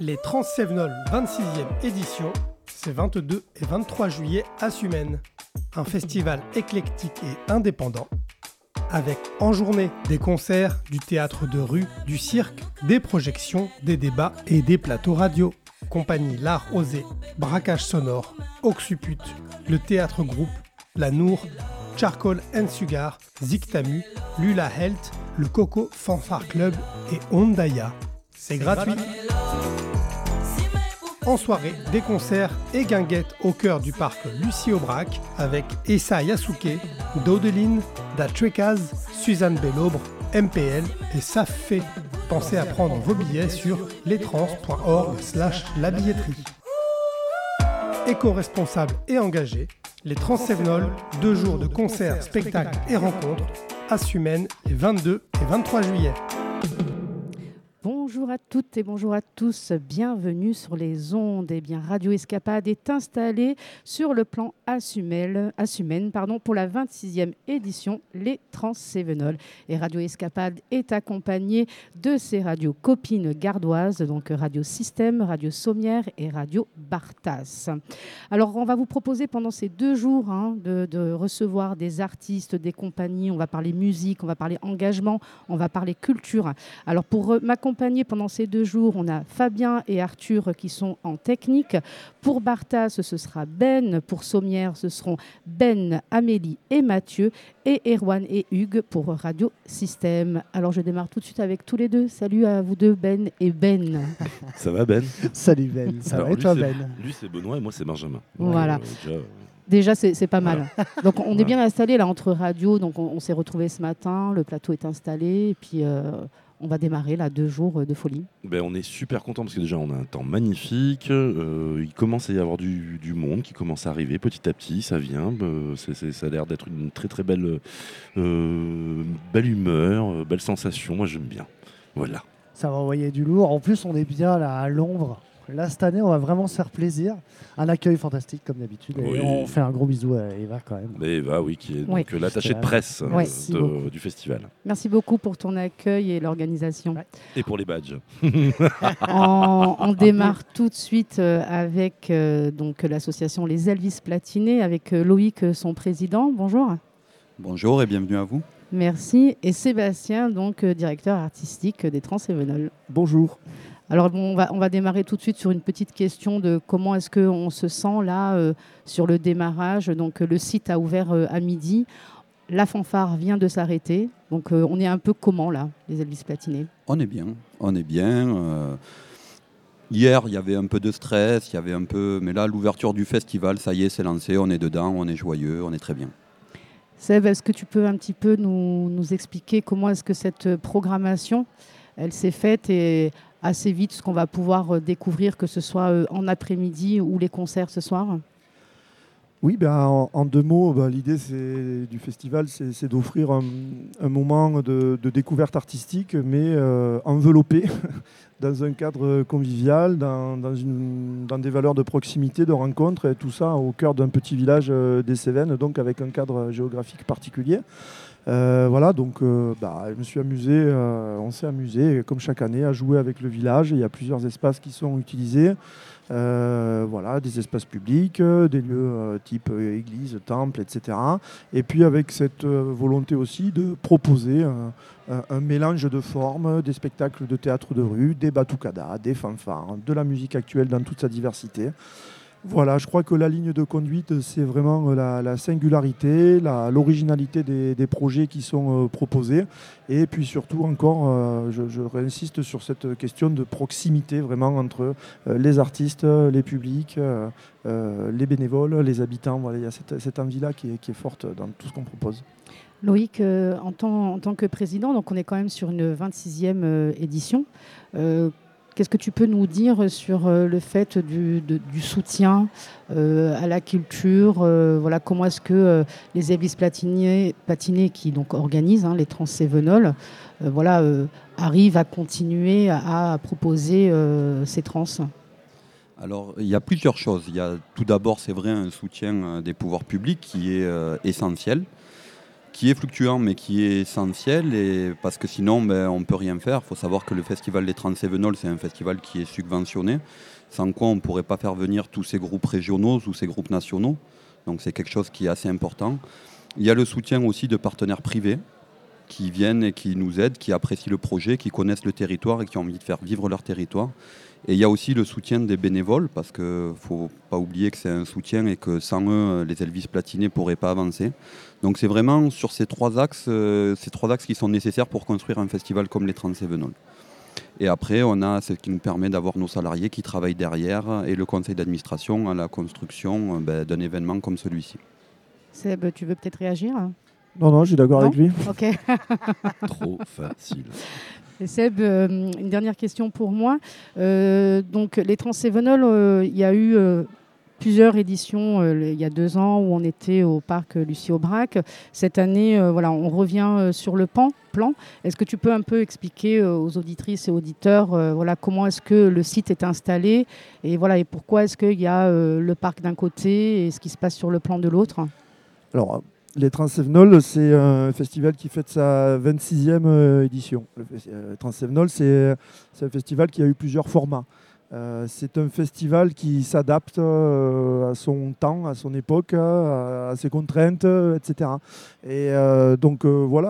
Les Transsévenol 26e édition, c'est 22 et 23 juillet à Sumène. Un festival éclectique et indépendant, avec en journée des concerts, du théâtre de rue, du cirque, des projections, des débats et des plateaux radio. Compagnie L'Art Osé, Braquage Sonore, Oxuput, le théâtre groupe, La Nour, Charcoal and Sugar, Ziktamu, Lula Health, le Coco Fanfare Club et Ondaya. C'est gratuit. En soirée, des concerts et guinguettes au cœur du parc Lucie Aubrac avec Essa Yasuke, Dodeline, Da Trekaz, Suzanne Bellobre, MPL et Safé. Pensez à prendre vos billets sur lestrans.org/labilletterie. Éco-responsable et engagé, les Transsévenol, 2 jours de concerts, spectacles et rencontres à Sumène les 22 et 23 juillet. Bonjour à toutes et bonjour à tous, bienvenue sur les ondes. Radio Escapade est installée sur le plan à Sumène pour la 26e édition Les Transsévenol. Et Radio Escapade est accompagnée de ses radios copines gardoises, donc Radio Système, Radio Sommière et Radio Bartas. Alors on va vous proposer pendant ces 2 jours de recevoir des artistes, des compagnies, on va parler musique, on va parler engagement, on va parler culture. Alors pour m'accompagner pendant ces 2 jours, on a Fabien et Arthur qui sont en technique. Pour Bartas, ce sera Ben. Pour Sommière, ce seront Ben, Amélie et Mathieu. Et Erwan et Hugues pour Radio Système. Alors je démarre tout de suite avec tous les deux. Salut à vous deux, Ben et Ben. Ça va, Ben? Salut Ben, ça va et toi Ben? Lui c'est Benoît et moi c'est Benjamin. Voilà. Déjà, c'est pas mal. Donc, on est bien installé là entre radios. Donc, on s'est retrouvés ce matin. Le plateau est installé. Et puis, on va démarrer là 2 jours de folie. On est super contents parce que déjà, on a un temps magnifique. Il commence à y avoir du monde qui commence à arriver petit à petit. Ça vient. Ça a l'air d'être une très très belle humeur, belle sensation. Moi, j'aime bien. Voilà. Ça va envoyer du lourd. En plus, on est bien là à l'ombre. Là, cette année, on va vraiment se faire plaisir. Un accueil fantastique, comme d'habitude. Oui. Et on fait un gros bisou à Eva, quand même. Eva, oui, qui est donc l'attachée de presse du festival. Merci beaucoup pour ton accueil et l'organisation. Ouais. Et pour les badges. On démarre tout de suite avec donc, l'association Les Elvis Platinés, avec Loïc, son président. Bonjour. Bonjour et bienvenue à vous. Merci. Et Sébastien, donc directeur artistique des Transsévenol. Bonjour. Alors on va démarrer tout de suite sur une petite question de comment est-ce qu'on se sent là sur le démarrage. Donc le site a ouvert à midi, la fanfare vient de s'arrêter. Donc on est un peu comment là, les Elvis Platinés? On est bien. Hier, il y avait un peu de stress, mais là l'ouverture du festival, ça y est, c'est lancé, on est dedans, on est joyeux, on est très bien. Seb, est-ce que tu peux un petit peu nous expliquer comment est-ce que cette programmation, elle s'est faite et assez vite ce qu'on va pouvoir découvrir, que ce soit en après-midi ou les concerts ce soir? Oui, en 2 mots, l'idée du festival, c'est d'offrir un moment de découverte artistique, mais enveloppé dans un cadre convivial, dans des valeurs de proximité, de rencontre, et tout ça au cœur d'un petit village des Cévennes, donc avec un cadre géographique particulier. Je me suis amusé, on s'est amusé, comme chaque année, à jouer avec le village. Il y a plusieurs espaces qui sont utilisés. Des espaces publics, des lieux type église, temple, etc. Et puis avec cette volonté aussi de proposer un mélange de formes, des spectacles de théâtre de rue, des batucadas, des fanfares, de la musique actuelle dans toute sa diversité. Voilà, je crois que la ligne de conduite, c'est vraiment la singularité, l'originalité des projets qui sont proposés. Et puis surtout encore, je réinsiste sur cette question de proximité vraiment entre les artistes, les publics, les bénévoles, les habitants. Voilà, il y a cette envie-là qui est forte dans tout ce qu'on propose. Loïc, en tant que président, donc on est quand même sur une 26e édition. Qu'est-ce que tu peux nous dire sur le fait du soutien à la culture? Comment est-ce que les Elvis Platinés qui donc organisent les Transsévenol arrivent à continuer à proposer ces trans? Alors, il y a plusieurs choses. Il y a tout d'abord, c'est vrai, un soutien des pouvoirs publics qui est essentiel. qui est fluctuant mais qui est essentiel, et parce que sinon on ne peut rien faire. Il faut savoir que le festival des Transcévenols, c'est un festival qui est subventionné, sans quoi on ne pourrait pas faire venir tous ces groupes régionaux ou ces groupes nationaux. Donc c'est quelque chose qui est assez important. Il y a le soutien aussi de partenaires privés qui viennent et qui nous aident, qui apprécient le projet, qui connaissent le territoire et qui ont envie de faire vivre leur territoire. Et il y a aussi le soutien des bénévoles, parce qu'il ne faut pas oublier que c'est un soutien et que sans eux, les Elvis Platinés ne pourraient pas avancer. Donc c'est vraiment sur ces trois axes qui sont nécessaires pour construire un festival comme les Transcévenols. Et après, on a ce qui nous permet d'avoir nos salariés qui travaillent derrière et le conseil d'administration à la construction d'un événement comme celui-ci. Seb, tu veux peut-être réagir? Non, je suis d'accord avec lui. Ok. Trop facile. Et Seb, une dernière question pour moi. Donc, les Transcévenols, il y a eu plusieurs éditions il y a 2 ans où on était au parc Lucie Aubrac. Cette année, on revient sur le plan. Est-ce que tu peux un peu expliquer aux auditrices et auditeurs comment est-ce que le site est installé et pourquoi est-ce qu'il y a le parc d'un côté et ce qui se passe sur le plan de l'autre? Alors, les Transcévenols, c'est un festival qui fête sa 26e édition. Le Transcévenols, c'est un festival qui a eu plusieurs formats. C'est un festival qui s'adapte à son temps, à son époque, à ses contraintes, etc. Et donc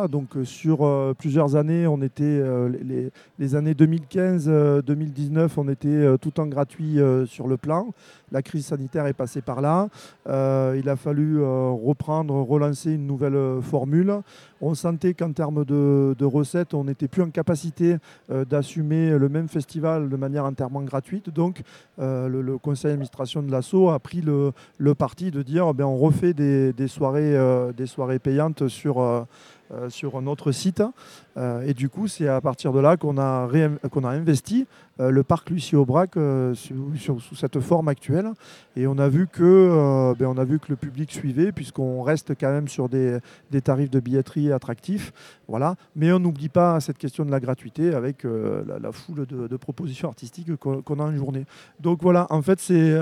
sur plusieurs années, on était les années 2015-2019, on était tout en gratuit sur le plan. La crise sanitaire est passée par là. Il a fallu relancer une nouvelle formule. On sentait qu'en termes de recettes, on n'était plus en capacité d'assumer le même festival de manière entièrement gratuite. Donc, le conseil d'administration de l'ASSO a pris le parti de dire on refait des soirées payantes sur un autre site. Et du coup, c'est à partir de là qu'on a investi le parc Lucie Aubrac sous cette forme actuelle. Et on a vu que le public suivait, puisqu'on reste quand même sur des tarifs de billetterie attractifs. Voilà. Mais on n'oublie pas cette question de la gratuité avec la foule de propositions artistiques qu'on a en journée. Donc voilà, en fait, c'est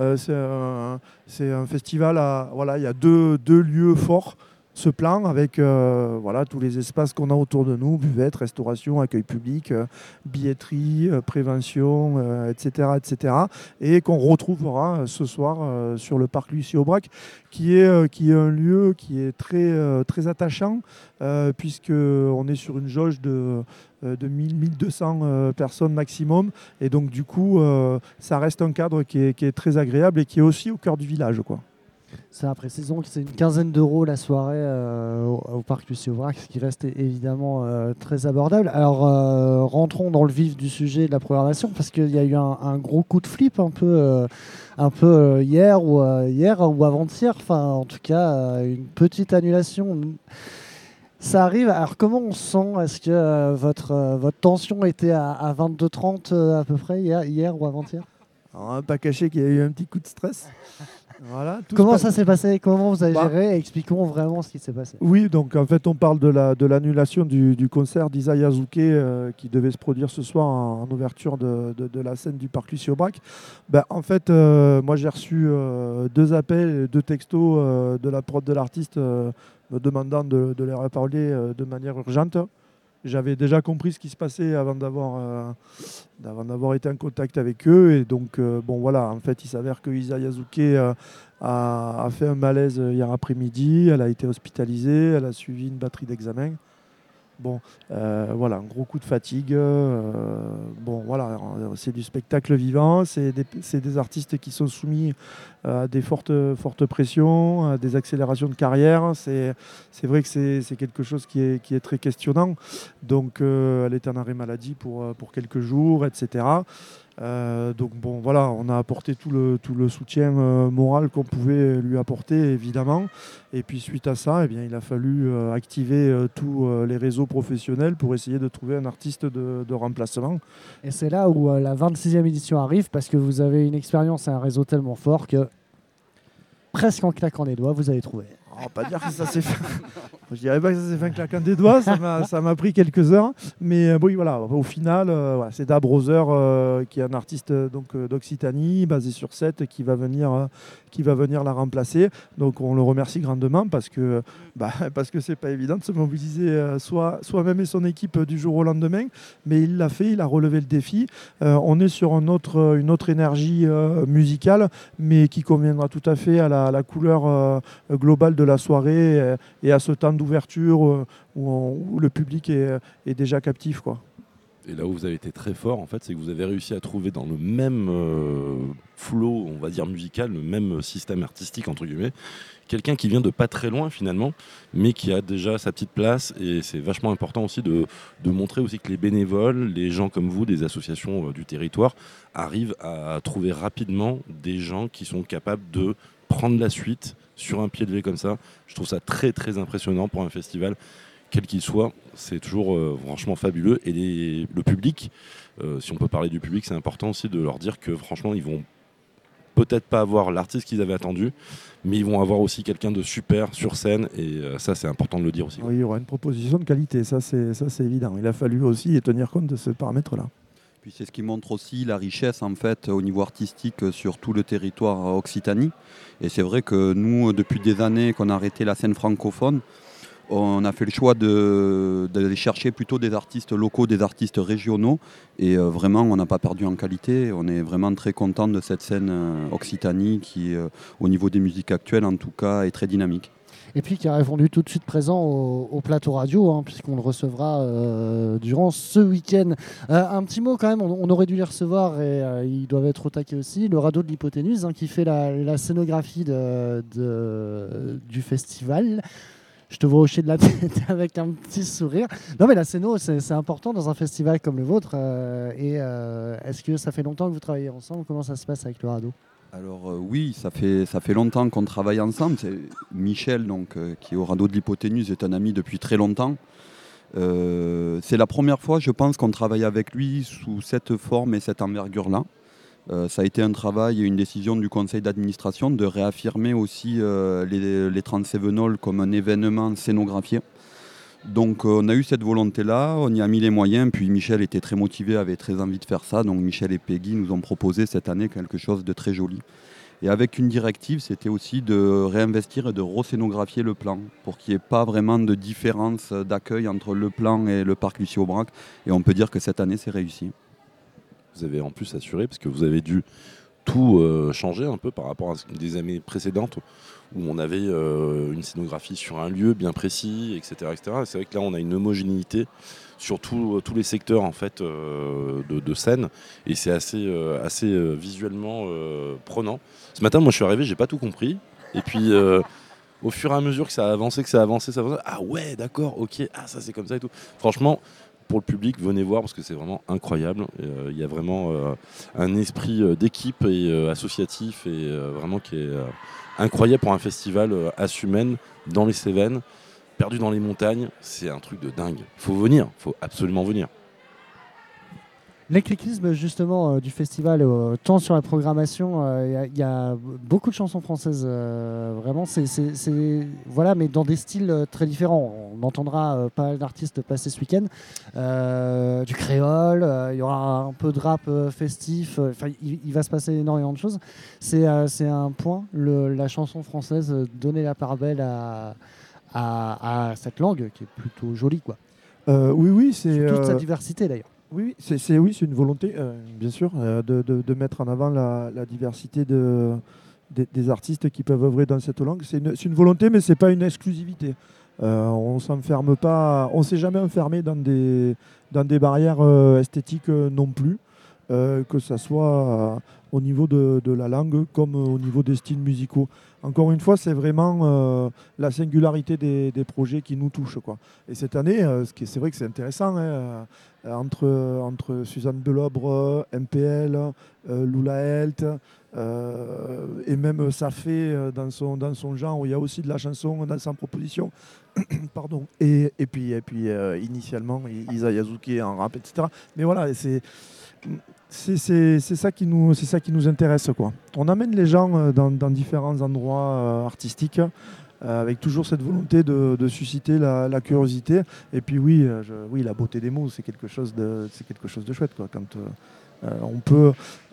un festival, il y a deux lieux forts. Ce plan avec tous les espaces qu'on a autour de nous, buvette, restauration, accueil public, billetterie, prévention, etc., et qu'on retrouvera ce soir sur le parc Lucie Aubrac, qui est un lieu qui est très attachant, puisqu'on est sur une jauge de 1200 personnes maximum, et donc du coup ça reste un cadre qui est très agréable et qui est aussi au cœur du village, quoi. Ça, précisons que c'est une quinzaine d'euros la soirée au parc Lucie Aubrac, ce qui reste évidemment très abordable. Alors, rentrons dans le vif du sujet de la programmation, parce qu'il y a eu un gros coup de flip un peu hier ou avant-hier. Enfin, en tout cas, une petite annulation. Ça arrive. Alors, comment on se sent? Est-ce que votre tension était à 22h30 à peu près hier ou avant-hier? Alors, on va pas cacher qu'il y a eu un petit coup de stress. Voilà, comment ça s'est passé? Comment vous avez géré? Expliquons vraiment ce qui s'est passé. Oui, donc en fait, on parle de l'annulation du concert d'Isaiah Azuke qui devait se produire ce soir en ouverture de la scène du parc Lucie Aubrac. En fait, moi j'ai reçu 2 appels et 2 textos de la prod de l'artiste me demandant de les reparler de manière urgente. J'avais déjà compris ce qui se passait avant d'avoir été en contact avec eux. Et donc, en fait, il s'avère que Isaiah Azuke a fait un malaise hier après-midi. Elle a été hospitalisée. Elle a suivi une batterie d'examens. Un gros coup de fatigue. C'est du spectacle vivant. C'est des artistes qui sont soumis à des fortes pressions, à des accélérations de carrière. C'est vrai que c'est quelque chose qui est très questionnant. Donc, elle est en arrêt maladie pour quelques jours, etc. On a apporté tout le soutien moral qu'on pouvait lui apporter, évidemment. Et puis suite à ça, il a fallu activer tous les réseaux professionnels pour essayer de trouver un artiste de remplacement. Et c'est là où la 26e édition arrive, parce que vous avez une expérience et un réseau tellement fort que presque en claquant les doigts, vous avez trouvé. On va pas dire que ça s'est fait. Je dirais pas que ça s'est fait un claquant des doigts, ça m'a pris quelques heures. Mais oui, voilà, au final, c'est Da Brother, qui est un artiste d'Occitanie, basé sur Sète, qui va venir la remplacer. Donc on le remercie grandement parce que c'est pas évident de se mobiliser soi-même et son équipe du jour au lendemain. Mais il l'a fait, il a relevé le défi. On est sur une autre énergie musicale, mais qui conviendra tout à fait à la couleur globale de la soirée et à ce temps d'ouverture où le public est déjà captif, quoi. Et là où vous avez été très fort, en fait, c'est que vous avez réussi à trouver dans le même flow, on va dire musical, le même système artistique, entre guillemets, quelqu'un qui vient de pas très loin finalement, mais qui a déjà sa petite place. Et c'est vachement important aussi de montrer aussi que les bénévoles, les gens comme vous, des associations du territoire, arrivent à trouver rapidement des gens qui sont capables de prendre la suite sur un pied levé comme ça. Je trouve ça très très impressionnant pour un festival, quel qu'il soit. C'est toujours franchement fabuleux. Et le public, si on peut parler du public, c'est important aussi de leur dire que franchement, ils vont peut-être pas avoir l'artiste qu'ils avaient attendu, mais ils vont avoir aussi quelqu'un de super sur scène. Et ça, c'est important de le dire aussi. Oui, il y aura une proposition de qualité, ça c'est évident. Il a fallu aussi tenir compte de ce paramètre-là. Puis c'est ce qui montre aussi la richesse en fait au niveau artistique sur tout le territoire Occitanie. Et c'est vrai que nous, depuis des années qu'on a arrêté la scène francophone, on a fait le choix d'aller chercher plutôt des artistes locaux, des artistes régionaux. Et vraiment, on n'a pas perdu en qualité. On est vraiment très content de cette scène Occitanie qui, au niveau des musiques actuelles en tout cas, est très dynamique. Et puis qui a répondu tout de suite présent au plateau radio, puisqu'on le recevra durant ce week-end. Un petit mot quand même, on aurait dû les recevoir et ils doivent être au taquet aussi. Le radeau de l'hypoténuse qui fait la scénographie du festival. Je te vois hocher de la tête avec un petit sourire. Non mais la scéno, c'est important dans un festival comme le vôtre. Est-ce que ça fait longtemps que vous travaillez ensemble ? Comment ça se passe avec le radeau ? Alors oui, ça fait longtemps qu'on travaille ensemble. Michel, qui est au radeau de l'hypoténuse, est un ami depuis très longtemps. C'est la première fois, je pense, qu'on travaille avec lui sous cette forme et cette envergure-là. Ça a été un travail et une décision du conseil d'administration de réaffirmer aussi les Transsévenols comme un événement scénographié. Donc on a eu cette volonté-là, on y a mis les moyens, puis Michel était très motivé, avait très envie de faire ça, donc Michel et Peggy nous ont proposé cette année quelque chose de très joli. Et avec une directive, c'était aussi de réinvestir et de rescénographier le plan, pour qu'il n'y ait pas vraiment de différence d'accueil entre le plan et le parc Lucie-Aubrac, et on peut dire que cette année c'est réussi. Vous avez en plus assuré, parce que vous avez dû tout changer un peu par rapport à des années précédentes, où on avait une scénographie sur un lieu bien précis, etc. etc. Et c'est vrai que là, on a une homogénéité sur tous les secteurs en fait, de scène, et c'est assez visuellement prenant. Ce matin, moi, je suis arrivé, j'ai pas tout compris, et puis au fur et à mesure que ça a avancé, ah ouais, d'accord, ok, ah ça c'est comme ça et tout. Franchement, pour le public, venez voir parce que c'est vraiment incroyable. Il y a vraiment un esprit d'équipe et associatif et vraiment qui est incroyable pour un festival à Sumène, dans les Cévennes, perdu dans les montagnes. C'est un truc de dingue. Il faut venir, il faut absolument venir. L'éclectisme justement du festival, tant sur la programmation, il y a beaucoup de chansons françaises, vraiment, voilà, mais dans des styles très différents. On entendra pas mal d'artistes passer ce week-end, du créole, il y aura un peu de rap festif, il va se passer énormément de choses. C'est un point, la chanson française, donner la part belle à cette langue qui est plutôt jolie, quoi. Oui, c'est sur toute sa diversité d'ailleurs. Oui, c'est une volonté, bien sûr, de mettre en avant la diversité des artistes qui peuvent œuvrer dans cette langue. C'est une volonté, mais ce n'est pas une exclusivité. On s'enferme pas, on ne s'est jamais enfermé dans des barrières esthétiques non plus, que ce soit au niveau de la langue comme au niveau des styles musicaux. Encore une fois, c'est vraiment la singularité des projets qui nous touche, quoi. Et cette année, c'est vrai que c'est intéressant, entre Suzanne Belobre, MPL, Lula Helt, et même Safé dans son genre, où il y a aussi de la chanson dans sa proposition. Pardon. Et puis initialement, Isa Yazuki en rap, etc. Mais voilà, c'est ça qui nous intéresse, quoi. On amène les gens dans différents endroits artistiques avec toujours cette volonté de susciter la curiosité. Et puis oui, la beauté des mots, c'est quelque chose de chouette, quoi, quand on peut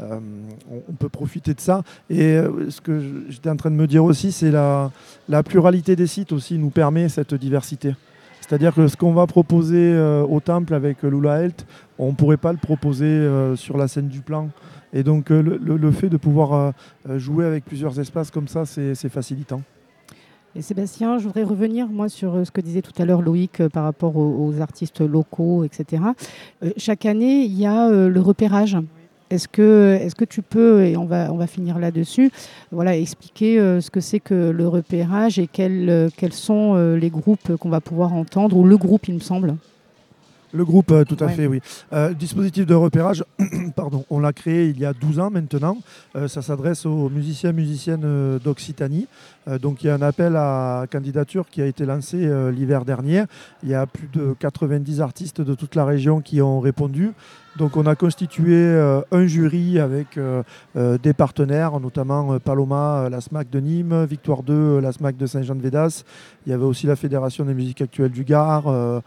profiter de ça. Et ce que j'étais en train de me dire aussi, c'est la pluralité des sites aussi nous permet cette diversité. C'est-à-dire que ce qu'on va proposer au temple avec Lula Health, on ne pourrait pas le proposer sur la scène du plan. Et donc le fait de pouvoir jouer avec plusieurs espaces comme ça, c'est facilitant. Et Sébastien, je voudrais revenir moi sur ce que disait tout à l'heure Loïc par rapport aux artistes locaux, etc. Chaque année, il y a le repérage. Est-ce que tu peux, et on va finir là-dessus, expliquer ce que c'est que le repérage et quels sont les groupes qu'on va pouvoir entendre, ou le groupe, il me semble. Le groupe, tout à fait, oui. Dispositif de repérage, on l'a créé il y a 12 ans maintenant. Ça s'adresse aux musiciens et musiciennes d'Occitanie. Donc il y a un appel à candidature qui a été lancé l'hiver dernier. Il y a plus de 90 artistes de toute la région qui ont répondu. Donc on a constitué un jury avec des partenaires, notamment Paloma, la SMAC de Nîmes, Victoire 2, la SMAC de Saint-Jean-de-Védas. Il y avait aussi la Fédération des musiques actuelles du Gard,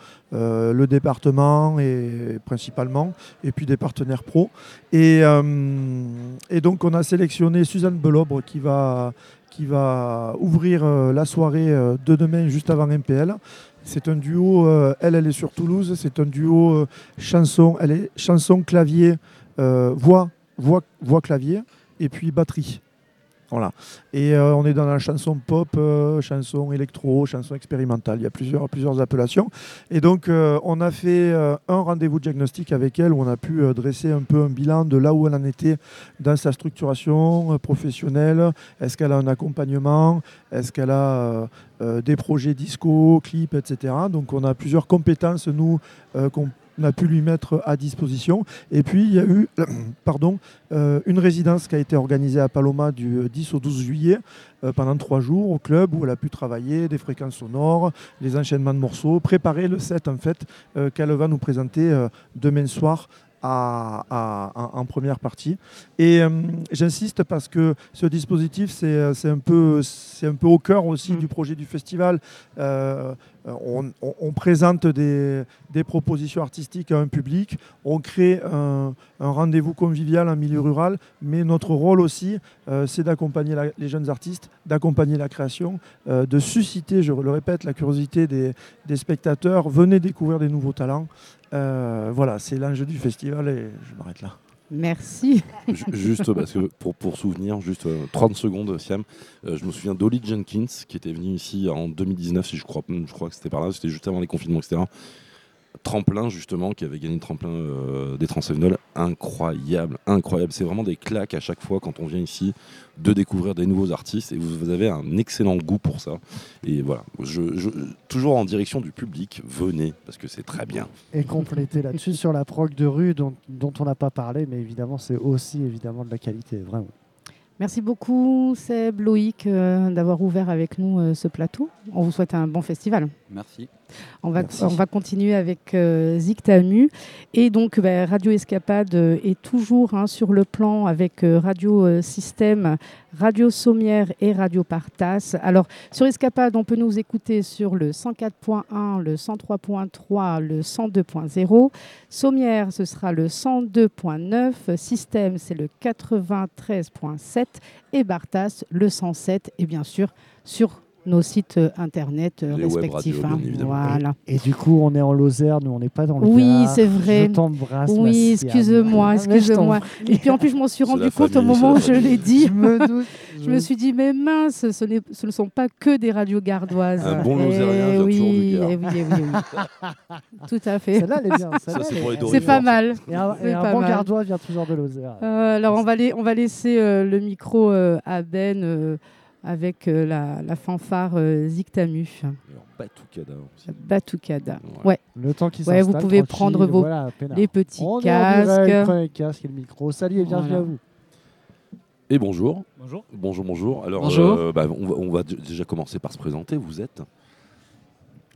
le département principalement, et puis des partenaires pros. Et donc on a sélectionné Suzanne Belobre qui va ouvrir la soirée de demain juste avant MPL. C'est un duo, elle est sur Toulouse, c'est un duo chanson clavier, voix clavier et puis batterie. Voilà. Et on est dans la chanson pop, chanson électro, chanson expérimentale. Il y a plusieurs appellations. Et donc on a fait un rendez-vous diagnostic avec elle où on a pu dresser un peu un bilan de là où elle en était dans sa structuration professionnelle. Est-ce qu'elle a un accompagnement? Est-ce qu'elle a des projets disco, clips, etc. Donc on a plusieurs compétences, nous, qu'on a pu lui mettre à disposition. Et puis il y a eu une résidence qui a été organisée à Paloma du 10 au 12 juillet pendant 3 jours au club où elle a pu travailler des fréquences sonores, les enchaînements de morceaux, préparer le set en fait qu'elle va nous présenter demain soir en première partie. Et j'insiste parce que ce dispositif, c'est un peu au cœur aussi du projet du festival. On présente des propositions artistiques à un public, on crée un rendez-vous convivial en milieu rural, mais notre rôle aussi, c'est d'accompagner les jeunes artistes, d'accompagner la création, de susciter, je le répète, la curiosité des spectateurs. Venez découvrir des nouveaux talents. Voilà, c'est l'enjeu du festival et je m'arrête là. Merci. Juste parce que pour souvenir, juste 30 secondes, Siam, je me souviens d'Olly Jenkins qui était venu ici en 2019, si je crois que c'était par là, c'était juste avant les confinements, etc. Tremplin justement, qui avait gagné le tremplin des Transsévenol, incroyable. C'est vraiment des claques à chaque fois quand on vient ici de découvrir des nouveaux artistes et vous avez un excellent goût pour ça. Et voilà, toujours en direction du public, venez parce que c'est très bien. Et compléter là-dessus sur la prog de rue dont on n'a pas parlé, mais évidemment c'est aussi évidemment de la qualité, vraiment. Merci beaucoup Seb, Loïc, d'avoir ouvert avec nous ce plateau. On vous souhaite un bon festival. Merci. On va continuer avec Zictamu. Et donc, Radio Escapade est toujours sur le plan avec Radio Système, Radio Sommière et Radio Partas. Alors, sur Escapade, on peut nous écouter sur le 104.1, le 103.3, le 102.0. Sommière, ce sera le 102.9. Système, c'est le 93.7. Et Partas, le 107. Et bien sûr, sur nos sites internet respectifs. Voilà. Et du coup, on est en Lozère, nous, on n'est pas dans le Gard. Oui, c'est vrai. Je t'embrasse. Oui, excuse-moi. Et puis en plus, je m'en suis rendu compte au moment où je l'ai dit. Je me suis dit, mais mince, ce ne sont pas que des radios gardoises. Un bon Lozérien vient toujours du Gard. Oui. Tout à fait. Celle-là, elle est bien. C'est pas mal. Et un bon gardois vient toujours de Lozère. Alors, on va laisser le micro à Ben avec la fanfare Zictamu. Batucada. Ouais. Le temps qui s'installe, vous pouvez prendre les petits casques. Prenez les casques et le micro. Salut et bienvenue à vous. Et bonjour. Bonjour. Alors, bonjour. On va déjà commencer par se présenter. Vous êtes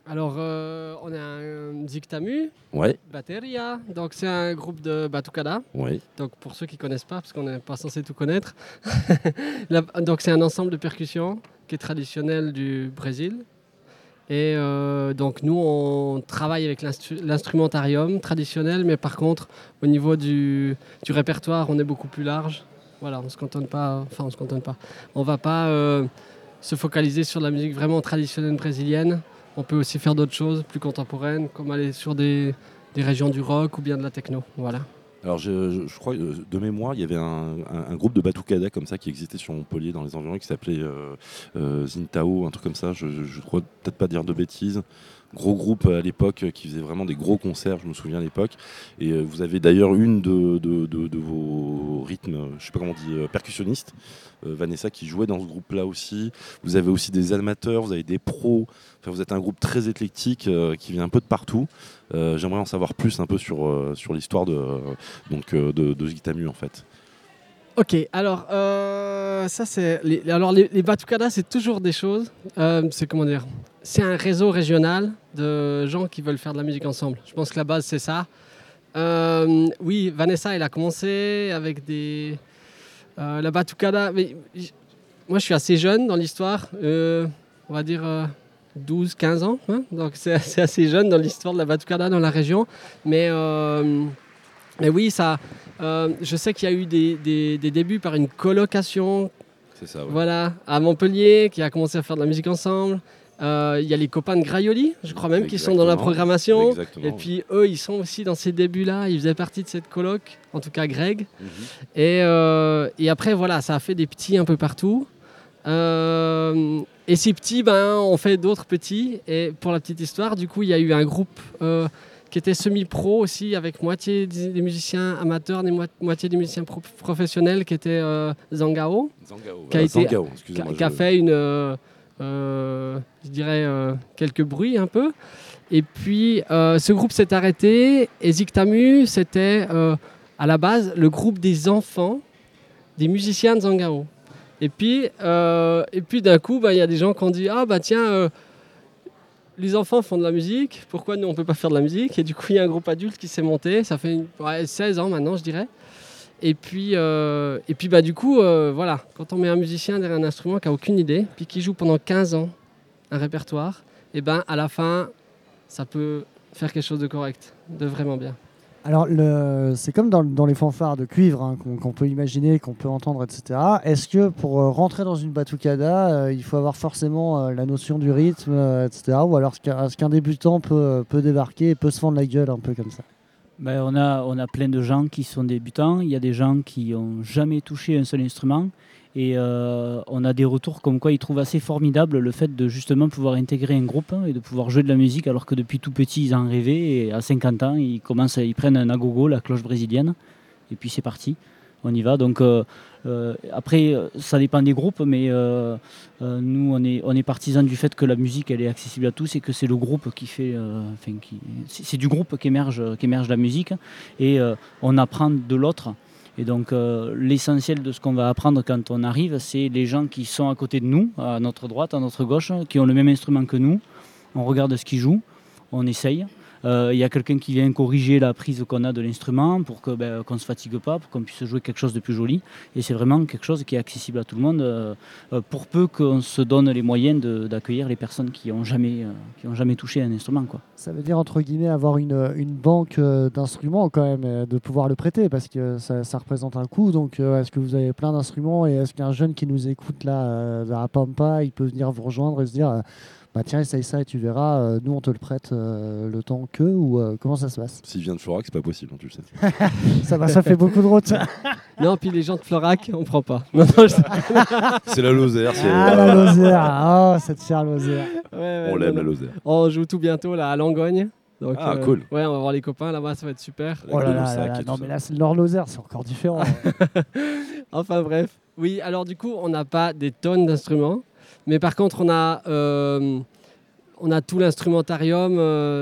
Alors, on a un Ziktamu, Ouais, Bateria, donc c'est un groupe de batucada. ouais. Donc pour ceux qui ne connaissent pas, parce qu'on n'est pas censé tout connaître, donc c'est un ensemble de percussions qui est traditionnel du Brésil. Et donc nous, on travaille avec l'instrumentarium traditionnel, mais par contre, au niveau du répertoire, on est beaucoup plus large. Voilà, on ne se cantonne pas, enfin on se cantonne pas. On ne va pas se focaliser sur la musique vraiment traditionnelle brésilienne. On peut aussi faire d'autres choses plus contemporaines, comme aller sur des régions du rock ou bien de la techno. Voilà. Alors je crois, de mémoire, il y avait un groupe de batucada comme ça qui existait sur Montpellier dans les environs qui s'appelait Zintao, un truc comme ça, je crois peut-être pas dire de bêtises. Gros groupe à l'époque qui faisait vraiment des gros concerts, je me souviens à l'époque. Et vous avez d'ailleurs une de vos rythmes, je sais pas comment on dit, percussionnistes, Vanessa, qui jouait dans ce groupe-là aussi. Vous avez aussi des amateurs, vous avez des pros. Enfin, vous êtes un groupe très éclectique qui vient un peu de partout. J'aimerais en savoir plus un peu sur l'histoire de Ziktamu en fait. Ok, alors ça c'est les batucadas, c'est toujours des choses. C'est comment dire, c'est un réseau régional de gens qui veulent faire de la musique ensemble. Je pense que la base c'est ça. Oui, Vanessa, elle a commencé avec la batucada. Mais moi, je suis assez jeune dans l'histoire. On va dire 12-15 ans. Hein, donc c'est assez jeune dans l'histoire de la batucada dans la région. Mais oui, ça. Je sais qu'il y a eu des débuts par une colocation, C'est ça, ouais. voilà, à Montpellier, qui a commencé à faire de la musique ensemble. Il y a les copains de Graioli, je crois même, qui sont dans la programmation. Exactement, Et puis eux, ils sont aussi dans ces débuts-là. Ils faisaient partie de cette coloc, en tout cas Greg. Et après, voilà, ça a fait des petits un peu partout. Et ces petits, on fait d'autres petits. Et pour la petite histoire, du coup, il y a eu un groupe qui était semi-pro aussi, avec moitié des musiciens amateurs et moitié des musiciens professionnels, qui était Zangao, qui a fait je dirais, quelques bruits un peu. Et puis, ce groupe s'est arrêté, et Ziktamu, c'était à la base le groupe des enfants des musiciens de Zangao. Et puis d'un coup, il y a des gens qui ont dit « Ah, tiens... les enfants font de la musique, pourquoi nous on ne peut pas faire de la musique ?» Et du coup, il y a un groupe adulte qui s'est monté, ça fait 16 ans maintenant, je dirais. Et puis du coup, voilà, quand on met un musicien derrière un instrument qui n'a aucune idée, puis qui joue pendant 15 ans un répertoire, et à la fin, ça peut faire quelque chose de correct, de vraiment bien. Alors, c'est comme dans les fanfares de cuivre hein, qu'on peut imaginer, qu'on peut entendre, etc. Est-ce que pour rentrer dans une batucada, il faut avoir forcément la notion du rythme, etc. Ou alors est-ce qu'un débutant peut débarquer et peut se fendre la gueule un peu comme ça? On a plein de gens qui sont débutants. Il y a des gens qui n'ont jamais touché un seul instrument. Et on a des retours comme quoi ils trouvent assez formidable le fait de justement pouvoir intégrer un groupe et de pouvoir jouer de la musique alors que depuis tout petit ils en rêvaient, et à 50 ans ils prennent un agogo, la cloche brésilienne, et puis c'est parti, on y va. Donc après ça dépend des groupes, mais nous on est partisans du fait que la musique elle est accessible à tous et que c'est le groupe qui fait, c'est du groupe qu'émerge la musique, et on apprend de l'autre. Et donc l'essentiel de ce qu'on va apprendre quand on arrive, c'est les gens qui sont à côté de nous, à notre droite, à notre gauche, qui ont le même instrument que nous. On regarde ce qu'ils jouent, on essaye. Il y a quelqu'un qui vient corriger la prise qu'on a de l'instrument pour qu'on ne se fatigue pas, pour qu'on puisse jouer quelque chose de plus joli. Et c'est vraiment quelque chose qui est accessible à tout le monde, pour peu qu'on se donne les moyens d'accueillir les personnes qui n'ont jamais touché un instrument, quoi. Ça veut dire, entre guillemets, avoir une banque d'instruments quand même, de pouvoir le prêter, parce que ça représente un coût. Donc est-ce que vous avez plein d'instruments, et est-ce qu'un jeune qui nous écoute là, à Pampa, il peut venir vous rejoindre et se dire... tiens, essaye ça et tu verras, nous on te le prête le temps que, ou comment ça se passe? S'il vient de Florac, c'est pas possible, tu le sais. ça fait beaucoup de route. Non, puis les gens de Florac, on prend pas. C'est la Lozère. La Lozère, oh, cette chère Lozère. On l'aime, la Lozère. On joue tout bientôt là, à Langogne. Donc, cool. Ouais, on va voir les copains là-bas, ça va être super. Oh là là, non mais là, leur Lozère, c'est encore différent. Enfin bref. Oui, alors du coup, on n'a pas des tonnes d'instruments. Mais par contre, on a tout l'instrumentarium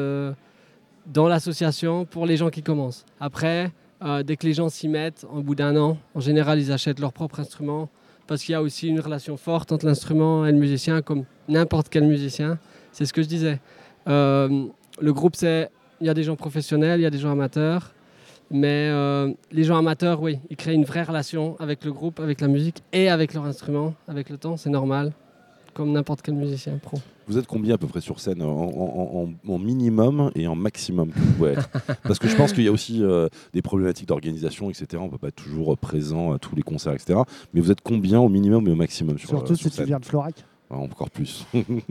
dans l'association pour les gens qui commencent. Après, dès que les gens s'y mettent, au bout d'un an, en général, ils achètent leur propre instrument, parce qu'il y a aussi une relation forte entre l'instrument et le musicien, comme n'importe quel musicien. C'est ce que je disais. Le groupe, il y a des gens professionnels, il y a des gens amateurs. Mais les gens amateurs, oui, ils créent une vraie relation avec le groupe, avec la musique et avec leur instrument. Avec le temps, c'est normal, comme n'importe quel musicien pro. Vous êtes combien à peu près sur scène en minimum et en maximum que vous pouvez être? Parce que je pense qu'il y a aussi des problématiques d'organisation, etc. On ne peut pas être toujours présent à tous les concerts, etc. Mais vous êtes combien au minimum et au maximum Surtout sur si scène? tu viens de Florac. Encore plus.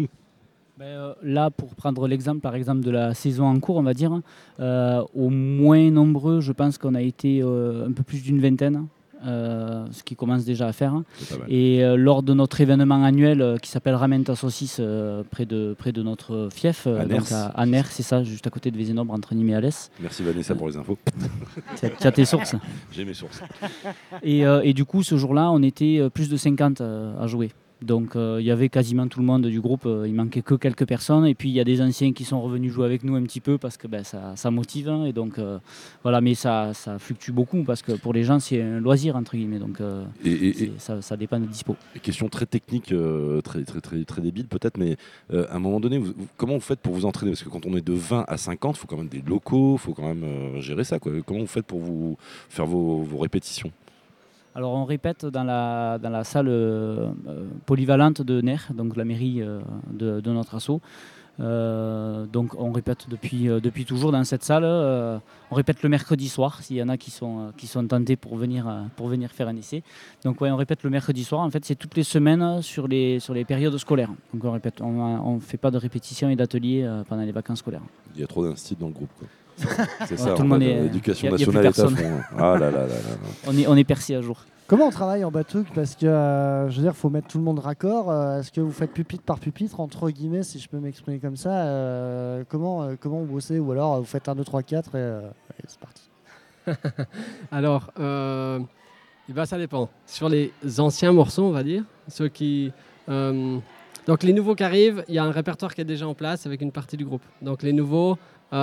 Là, pour prendre l'exemple par exemple de la saison en cours, on va dire, au moins nombreux, je pense qu'on a été un peu plus d'une vingtaine, ce qui commence déjà à faire. Et lors de notre événement annuel qui s'appelle Ramène ta saucisse, près de notre fief, à Ners, c'est ça, juste à côté de Vézénobre, entre Nîmes et Alès. Merci Vanessa pour les infos. Tu as tes sources. J'ai mes sources. Et du coup, ce jour-là, on était plus de 50 à jouer. Donc il y avait quasiment tout le monde du groupe, il manquait que quelques personnes et puis il y a des anciens qui sont revenus jouer avec nous un petit peu parce que ça motive et donc voilà, mais ça fluctue beaucoup parce que pour les gens c'est un loisir entre guillemets, donc ça dépend de dispo. Question très technique, très débile peut-être, mais à un moment donné, comment vous faites pour vous entraîner? Parce que quand on est de 20 à 50, il faut quand même des locaux, il faut quand même gérer ça, quoi. Comment vous faites pour vous faire vos répétitions? Alors on répète dans la salle polyvalente de Ners, donc la mairie de notre asso. Donc on répète depuis toujours dans cette salle. On répète le mercredi soir s'il y en a qui sont tentés pour venir faire un essai. Donc ouais, on répète le mercredi soir. En fait, c'est toutes les semaines sur les périodes scolaires. Donc on répète. On fait pas de répétition et d'ateliers pendant les vacances scolaires. Il y a trop d'instits dans le groupe, quoi. C'est ça, tout le monde est. L'éducation nationale est à fond. Ah là là là là. On est percé à jour. Comment on travaille en batouk? Parce que, je veux dire, il faut mettre tout le monde raccord. Est-ce que vous faites pupitre par pupitre, entre guillemets, si je peux m'exprimer comme ça? Comment vous bossez? Ou alors, vous faites 1, 2, 3, 4 et c'est parti. Alors, ça dépend. Sur les anciens morceaux, on va dire, ceux qui... donc, les nouveaux qui arrivent, il y a un répertoire qui est déjà en place avec une partie du groupe. Donc, les nouveaux...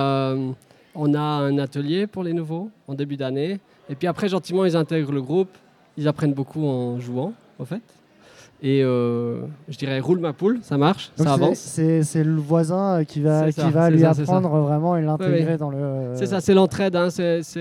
on a un atelier pour les nouveaux en début d'année. Et puis après, gentiment, ils intègrent le groupe. Ils apprennent beaucoup en jouant, en fait. Et je dirais, roule ma poule, ça marche, donc ça avance. C'est le voisin qui va lui apprendre vraiment et l'intégrer dans le... C'est ça, c'est l'entraide. Hein,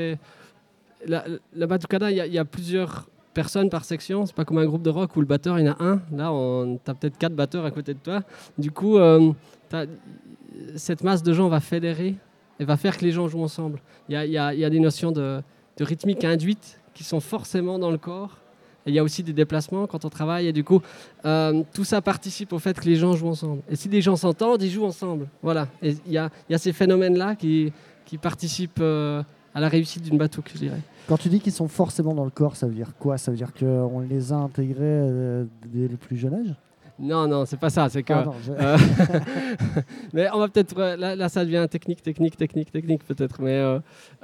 la batucada, il y a plusieurs personnes par section. C'est pas comme un groupe de rock où le batteur, il y en a un. Là, t'as peut-être 4 batteurs à côté de toi. Du coup, cette masse de gens va fédérer et va faire que les gens jouent ensemble. Il y a des notions de rythmique induite qui sont forcément dans le corps. Et il y a aussi des déplacements quand on travaille. Et du coup, tout ça participe au fait que les gens jouent ensemble. Et si les gens s'entendent, ils jouent ensemble. Voilà. Et il y a ces phénomènes-là qui participent à la réussite d'une batouk, je dirais. Quand tu dis qu'ils sont forcément dans le corps, ça veut dire quoi? Ça veut dire qu'on les a intégrés dès le plus jeune âge? Non, c'est pas ça. C'est que. Mais on va peut-être. Là, ça devient technique peut-être. Mais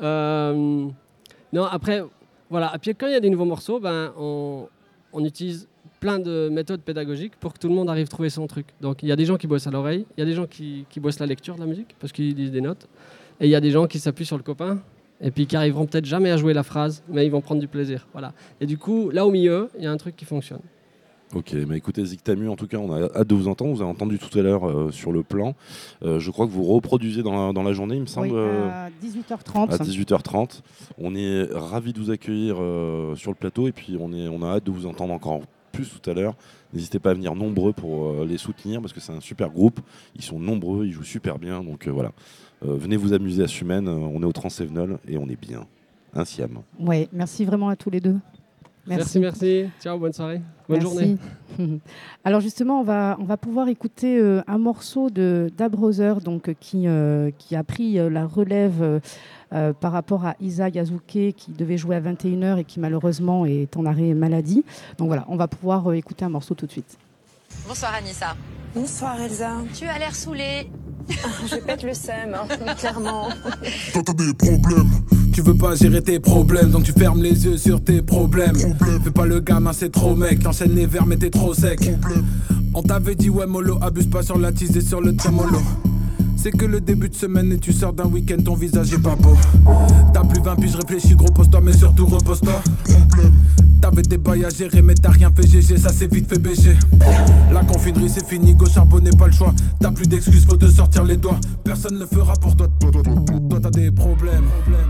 non, après, voilà. Et puis quand il y a des nouveaux morceaux, on utilise plein de méthodes pédagogiques pour que tout le monde arrive à trouver son truc. Donc il y a des gens qui bossent à l'oreille, il y a des gens qui bossent la lecture de la musique parce qu'ils disent des notes, et il y a des gens qui s'appuient sur le copain et puis qui arriveront peut-être jamais à jouer la phrase, mais ils vont prendre du plaisir. Voilà. Et du coup, là au milieu, il y a un truc qui fonctionne. Ok, mais écoutez, Zictamu, en tout cas, on a hâte de vous entendre. Vous avez entendu tout à l'heure sur le plan. Je crois que vous reproduisez dans la journée, il me semble. Oui, à 18h30. À 18h30. On est ravis de vous accueillir sur le plateau et puis on a hâte de vous entendre encore plus tout à l'heure. N'hésitez pas à venir nombreux pour les soutenir parce que c'est un super groupe. Ils sont nombreux, ils jouent super bien. Donc voilà, venez vous amuser à Sumène. On est au Transsévenol et on est bien. Un Siam. Oui, merci vraiment à tous les deux. Merci. Ciao, bonne soirée. Bonne journée. Alors justement, on va pouvoir écouter un morceau de d'Abrother, donc qui a pris la relève par rapport à Isa Yazuke qui devait jouer à 21h et qui malheureusement est en arrêt maladie. Donc voilà, on va pouvoir écouter un morceau tout de suite. Bonsoir Anissa. Bonsoir Elsa. Tu as l'air saoulée. Je pète le seum, clairement. Toi t'as des problèmes. Tu veux pas gérer tes problèmes, donc tu fermes les yeux sur tes problèmes. Fais pas le gamin, c'est trop mec. T'enchaînes les verbes mais t'es trop sec. On t'avait dit ouais mollo, abuse pas sur la tise et sur le trémolo. C'est que le début de semaine et tu sors d'un week-end, ton visage est pas beau. T'as plus 20 piges, réfléchis gros, pose-toi mais surtout repose-toi. T'avais des bails à gérer mais t'as rien fait GG, ça s'est vite fait bêcher. La confinerie c'est fini, go charbonner pas le choix. T'as plus d'excuses, faut te sortir les doigts. Personne le fera pour toi. Toi t'as des problèmes.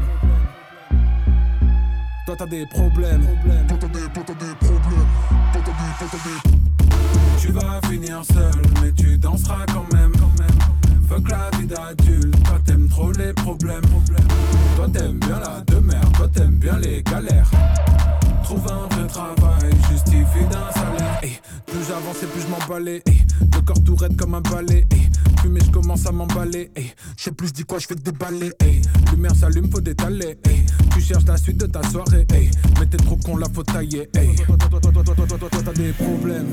Toi t'as des problèmes. Toi t'as des problèmes. Tu vas finir seul mais tu danseras quand même. Fuck la vie d'adulte, toi t'aimes trop les problèmes. Toi t'aimes bien la demeure, toi t'aimes bien les galères. Trouve un vrai travail, justifie d'un salaire. Hey, plus j'avance et plus je m'emballais. Hey, le corps tout raide comme un balai. Hey, fumer je commence à m'emballer. Hey, je sais plus je dis quoi, je fais que déballer. Hey, lumière s'allume, faut détaler. Hey, tu cherches la suite de ta soirée. Hey, mais t'es trop con, la faut tailler. Hey, toi t'as des problèmes.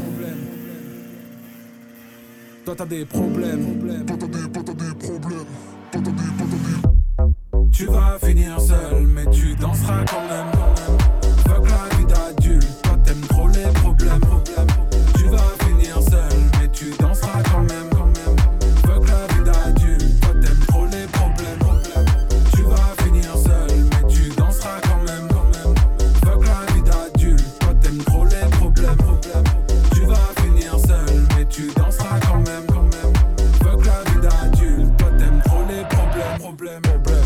Toi t'as des problèmes. Toi t'as des problèmes. Tu vas finir seul, mais tu danseras quand même. Fuck la vie d'adulte, toi t'aimes trop les problèmes. Tu vas finir seul, mais tu danseras quand même. Fuck la vie d'adulte, toi t'aimes trop les problèmes. Tu vas finir seul, mais tu danseras quand même. Fuck la vie d'adulte, toi t'aimes trop les problèmes. Tu vas finir seul, mais tu danseras quand même. Fuck la vie d'adulte, toi t'aimes trop les problèmes.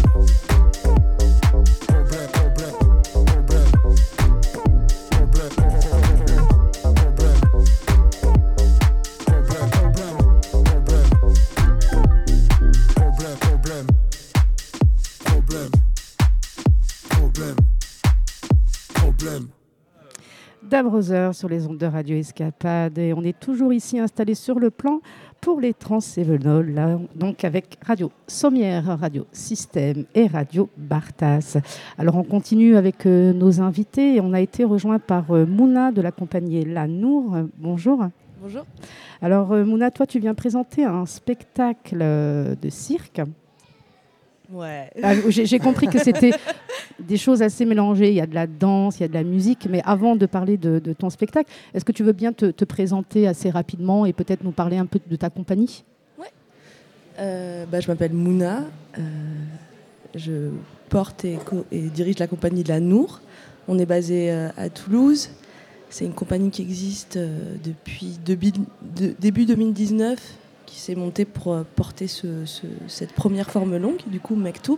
Dab Brothers sur les ondes de Radio Escapade et on est toujours ici installé sur le plan pour les Trans-Cévenols, là, donc avec Radio Sommière, Radio Système et Radio Bartas. Alors on continue avec nos invités et on a été rejoint par Mouna de la compagnie La Nour. Bonjour. Bonjour. Alors Mouna, toi tu viens présenter un spectacle de cirque. Ouais. J'ai compris que c'était des choses assez mélangées. Il y a de la danse, il y a de la musique. Mais avant de parler de ton spectacle, est-ce que tu veux bien te présenter assez rapidement et peut-être nous parler un peu de ta compagnie ? Ouais. Je m'appelle Mouna. Je porte et dirige la compagnie de La Nour. On est basé à Toulouse. C'est une compagnie qui existe depuis début 2019. Qui s'est monté pour porter cette première forme longue, du coup Mektoub.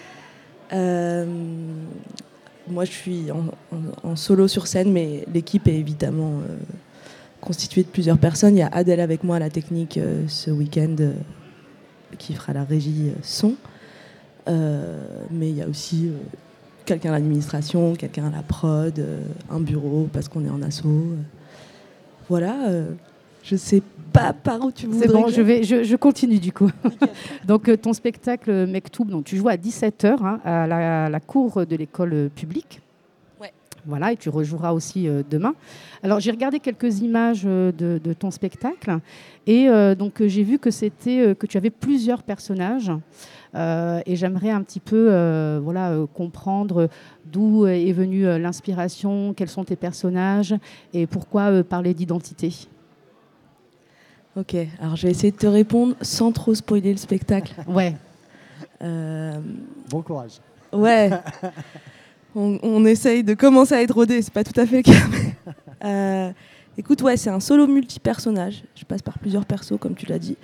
Moi je suis en solo sur scène, mais l'équipe est évidemment constituée de plusieurs personnes. Il y a Adèle avec moi à la technique ce week-end qui fera la régie son. Mais il y a aussi quelqu'un à l'administration, quelqu'un à la prod, un bureau parce qu'on est en asso. Voilà, je sais pas par où tu voudrais. C'est bon, je continue du coup. Donc ton spectacle Mektoub, donc tu joues à 17h à la cour de l'école publique. Ouais. Voilà, et tu rejoueras aussi demain. Alors j'ai regardé quelques images de ton spectacle et donc j'ai vu que tu avais plusieurs personnages. Et j'aimerais un petit peu comprendre d'où est venue l'inspiration, quels sont tes personnages et pourquoi parler d'identité. Ok, alors je vais essayer de te répondre sans trop spoiler le spectacle. Ouais. Bon courage. Ouais. On essaye de commencer à être rodé, c'est pas tout à fait le cas. Écoute, ouais, c'est un solo multi-personnage. Je passe par plusieurs persos, comme tu l'as dit.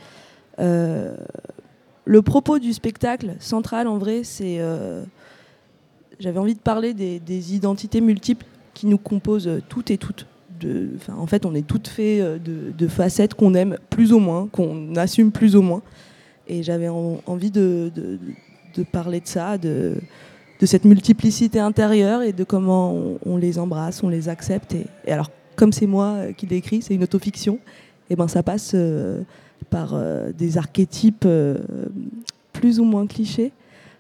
Le propos du spectacle central, en vrai, c'est... j'avais envie de parler des identités multiples qui nous composent toutes et toutes. En fait, on est toutes faites de facettes qu'on aime plus ou moins, qu'on assume plus ou moins. Et j'avais envie de parler de ça, de cette multiplicité intérieure et de comment on les embrasse, on les accepte. Et alors, comme c'est moi qui l'écris, c'est une autofiction, et ben ça passe par des archétypes plus ou moins clichés.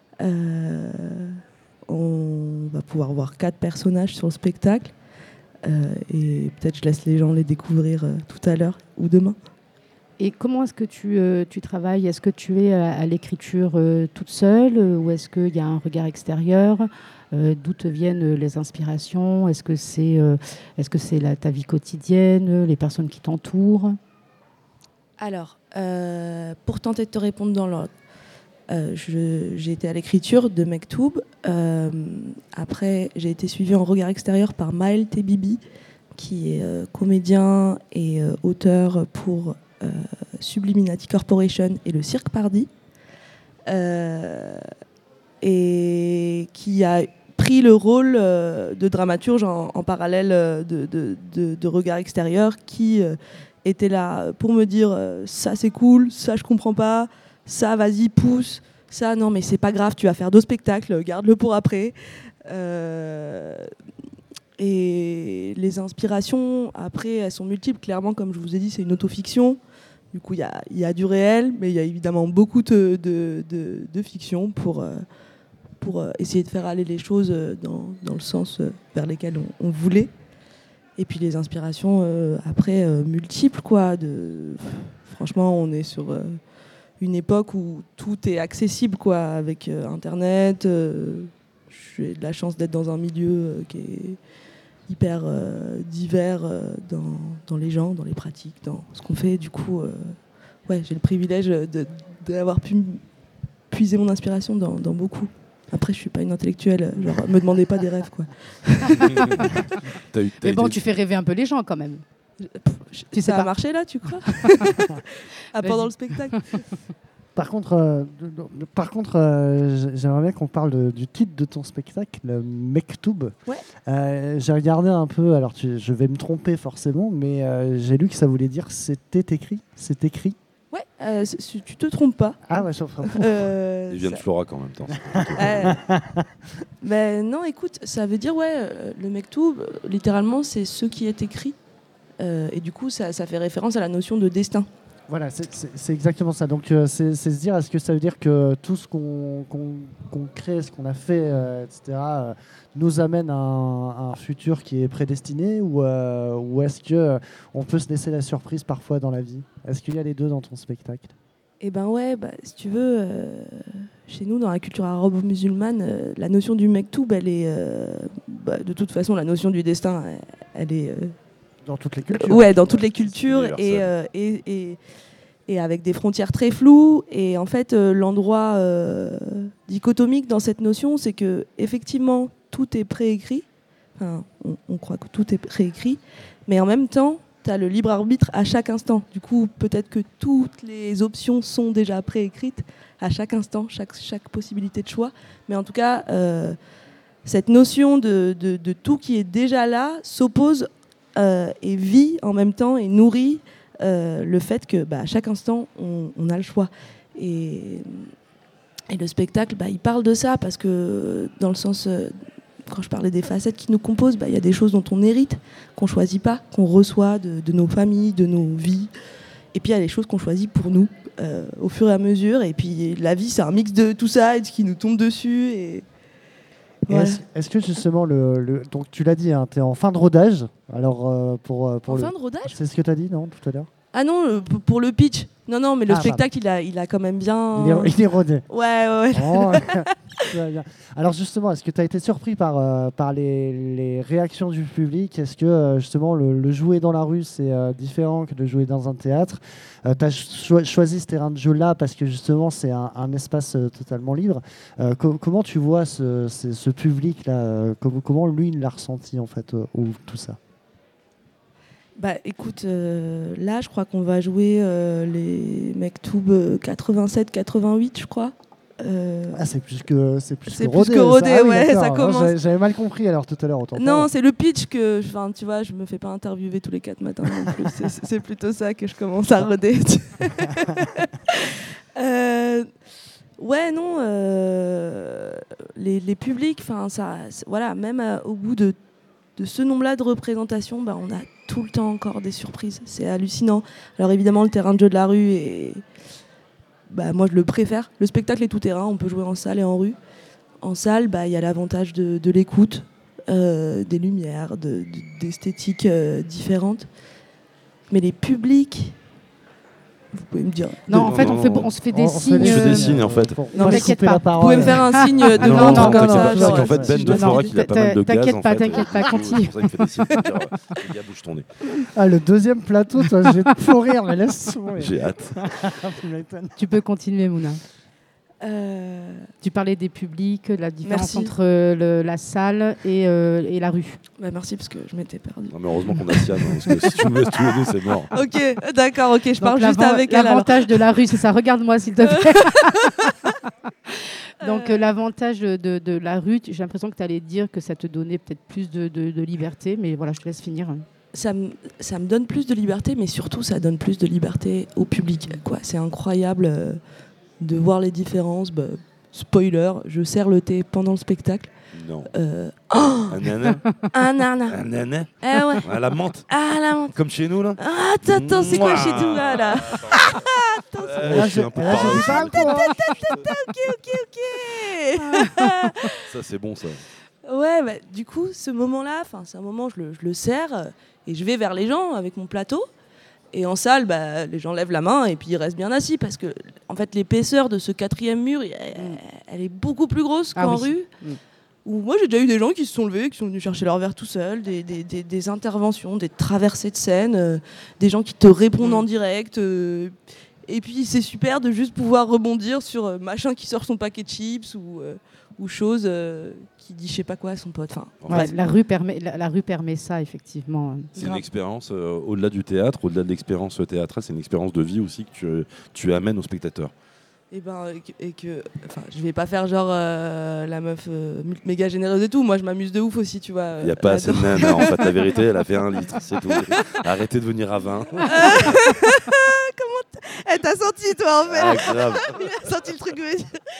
On va pouvoir voir 4 personnages sur le spectacle. Et peut-être je laisse les gens les découvrir tout à l'heure ou demain. Et comment est-ce que tu travailles ? Est-ce que tu es à l'écriture toute seule ou est-ce qu'il y a un regard extérieur ? D'où te viennent les inspirations ? Est-ce que c'est ta vie quotidienne, les personnes qui t'entourent ? Alors, pour tenter de te répondre dans l'ordre, j'ai été à l'écriture de Mektoub. Après, j'ai été suivie en regard extérieur par Maël Tebibi, qui est comédien et auteur pour Subliminati Corporation et le Cirque Pardi, et qui a pris le rôle de dramaturge en parallèle de regard extérieur, qui était là pour me dire ça c'est cool, ça je comprends pas, ça vas-y pousse, ça non mais c'est pas grave, tu vas faire 2 spectacles, garde-le pour après. Et les inspirations après elles sont multiples, clairement comme je vous ai dit c'est une autofiction, du coup il y a du réel mais il y a évidemment beaucoup de fiction pour essayer de faire aller les choses dans le sens vers lesquels on voulait. Et puis les inspirations après multiples quoi. Franchement on est sur une époque où tout est accessible quoi, avec Internet. J'ai de la chance d'être dans un milieu qui est hyper divers dans les gens, dans les pratiques, dans ce qu'on fait. Du coup, ouais, j'ai le privilège d'avoir pu puiser mon inspiration dans beaucoup. Après, je suis pas une intellectuelle, genre, me demandez pas des rêves, quoi. Mais bon, tu fais rêver un peu les gens, quand même. Ça a marché, là, tu crois? Pendant le spectacle. Par contre, j'aimerais bien qu'on parle du titre de ton spectacle, Mektoub. Ouais. J'ai regardé un peu, alors je vais me tromper forcément, mais j'ai lu que ça voulait dire c'était écrit. C'est écrit. Ouais, tu te trompes pas. Ah ouais, je comprends. Il vient de Florac en même temps. Mais non, écoute, ça veut dire, le Mektoub, littéralement, c'est ce qui est écrit. Et du coup, ça fait référence à la notion de destin. Voilà, c'est exactement ça. Donc, c'est se dire, est-ce que ça veut dire que tout ce qu'on crée, ce qu'on a fait, etc., nous amène à un futur qui est prédestiné, ou est-ce qu'on peut se laisser la surprise parfois dans la vie? Est-ce qu'il y a les deux dans ton spectacle? Eh ben ouais, si tu veux, chez nous, dans la culture arabo-musulmane, la notion du Mektoub, elle est... de toute façon, la notion du destin, elle est... dans toutes les cultures. Ouais, dans toutes les cultures et avec des frontières très floues. Et en fait, l'endroit dichotomique dans cette notion, c'est que effectivement, tout est préécrit. Enfin, on croit que tout est préécrit, mais en même temps, tu as le libre arbitre à chaque instant. Du coup, peut-être que toutes les options sont déjà préécrites à chaque instant, chaque possibilité de choix. Mais en tout cas, cette notion de tout qui est déjà là s'oppose et vit en même temps et nourrit le fait que à chaque instant on a le choix, et le spectacle il parle de ça, parce que dans le sens quand je parlais des facettes qui nous composent, il y a des choses dont on hérite, qu'on choisit pas, qu'on reçoit de nos familles, de nos vies, et puis il y a les choses qu'on choisit pour nous au fur et à mesure, et puis la vie c'est un mix de tout ça et de ce qui nous tombe dessus. Et voilà. Est-ce que justement, donc tu l'as dit, hein, tu es en fin de rodage. Alors, pour fin de rodage, c'est ce que tu as dit, non, tout à l'heure? Ah non, pour le pitch. Non, mais le spectacle, il a quand même bien... Il est rodé. Ouais. Oh, bien. Alors justement, est-ce que tu as été surpris par les réactions du public? Est-ce que justement le jouer dans la rue, c'est différent que de jouer dans un théâtre? Tu as choisi ce terrain de jeu-là parce que justement, c'est un espace totalement libre. Comment tu vois ce public-là? Comment lui, il l'a ressenti en fait, ou tout ça? Écoute, là, je crois qu'on va jouer les Mektoub 87-88, je crois. C'est plus que rodé, ouais, ça commence. J'avais mal compris alors tout à l'heure. Non, c'est le pitch que, tu vois, je me fais pas interviewer tous les 4 matins non plus. C'est plutôt ça que je commence à roder. Ouais, non, les publics, voilà, même au bout de ce nombre-là de représentations, on a tout le temps encore des surprises. C'est hallucinant. Alors évidemment, le terrain de jeu de la rue est... moi, je le préfère. Le spectacle est tout terrain. On peut jouer en salle et en rue. En salle, il y a l'avantage de l'écoute, des lumières, d'esthétiques différentes. Mais les publics... Vous pouvez me dire. Non, en fait, on se fait des signes. Je fais des signes, en fait. Non, t'inquiète pas. Vous pouvez me faire un signe de montre comme ça. Parce qu'en fait, Ben de Florac, il a pas mal de gaz. T'inquiète pas, continue. C'est pour ça qu'il fait des signes. Les gars, bouge ton nez. Le deuxième plateau, toi, j'ai trop rire, mais laisse tomber. J'ai hâte. Tu peux continuer, Mouna. Tu parlais des publics, la différence Merci. entre la salle et la rue. Bah, merci parce que je m'étais perdue. Non, mais heureusement qu'on a Siam, parce que si tu me laisses tous les deux, c'est mort. Ok, d'accord, ok, je parle Donc, juste avec elle. alors. L'avantage de la rue, c'est ça. Regarde-moi, s'il te plaît. Donc, l'avantage de la rue, j'ai l'impression que tu allais dire que ça te donnait peut-être plus de liberté, mais voilà, je te laisse finir. Ça me donne plus de liberté, mais surtout, ça donne plus de liberté au public. Quoi. C'est incroyable de voir les différences. Bah, spoiler, je sers le thé pendant le spectacle. Non. Un nana. Un nana. Un nana. Eh ouais. À la menthe. Ah, la menthe. Comme chez nous, là. Ah, attends, c'est quoi chez nous, là Attends, je suis un peu ok. Ça, c'est bon, ça. Ouais, bah, du coup, ce moment-là, c'est un moment, je le sers et je vais vers les gens avec mon plateau. Et en salle, bah, les gens lèvent la main et puis ils restent bien assis parce que, en fait, l'épaisseur de ce 4e mur, elle est beaucoup plus grosse qu'en rue. Où moi, j'ai déjà eu des gens qui se sont levés, qui sont venus chercher leur verre tout seuls, des interventions, des traversées de scène, des gens qui te répondent en direct. Et puis, c'est super de juste pouvoir rebondir sur machin qui sort son paquet de chips ou chose qui dit je sais pas quoi à son pote. Enfin, ouais, la rue permet ça, effectivement. C'est une expérience au-delà du théâtre, au-delà de l'expérience théâtrale, c'est une expérience de vie aussi que tu amènes aux spectateurs. Et je vais pas faire genre la meuf méga généreuse et tout. Moi, je m'amuse de ouf aussi, tu vois. Il n'y a pas assez de nana, en fait. La vérité, elle a fait 1 litre, c'est tout. Arrêtez de venir à 20. Elle t'a senti, toi, en fait. Ah, grave. Il a senti le truc.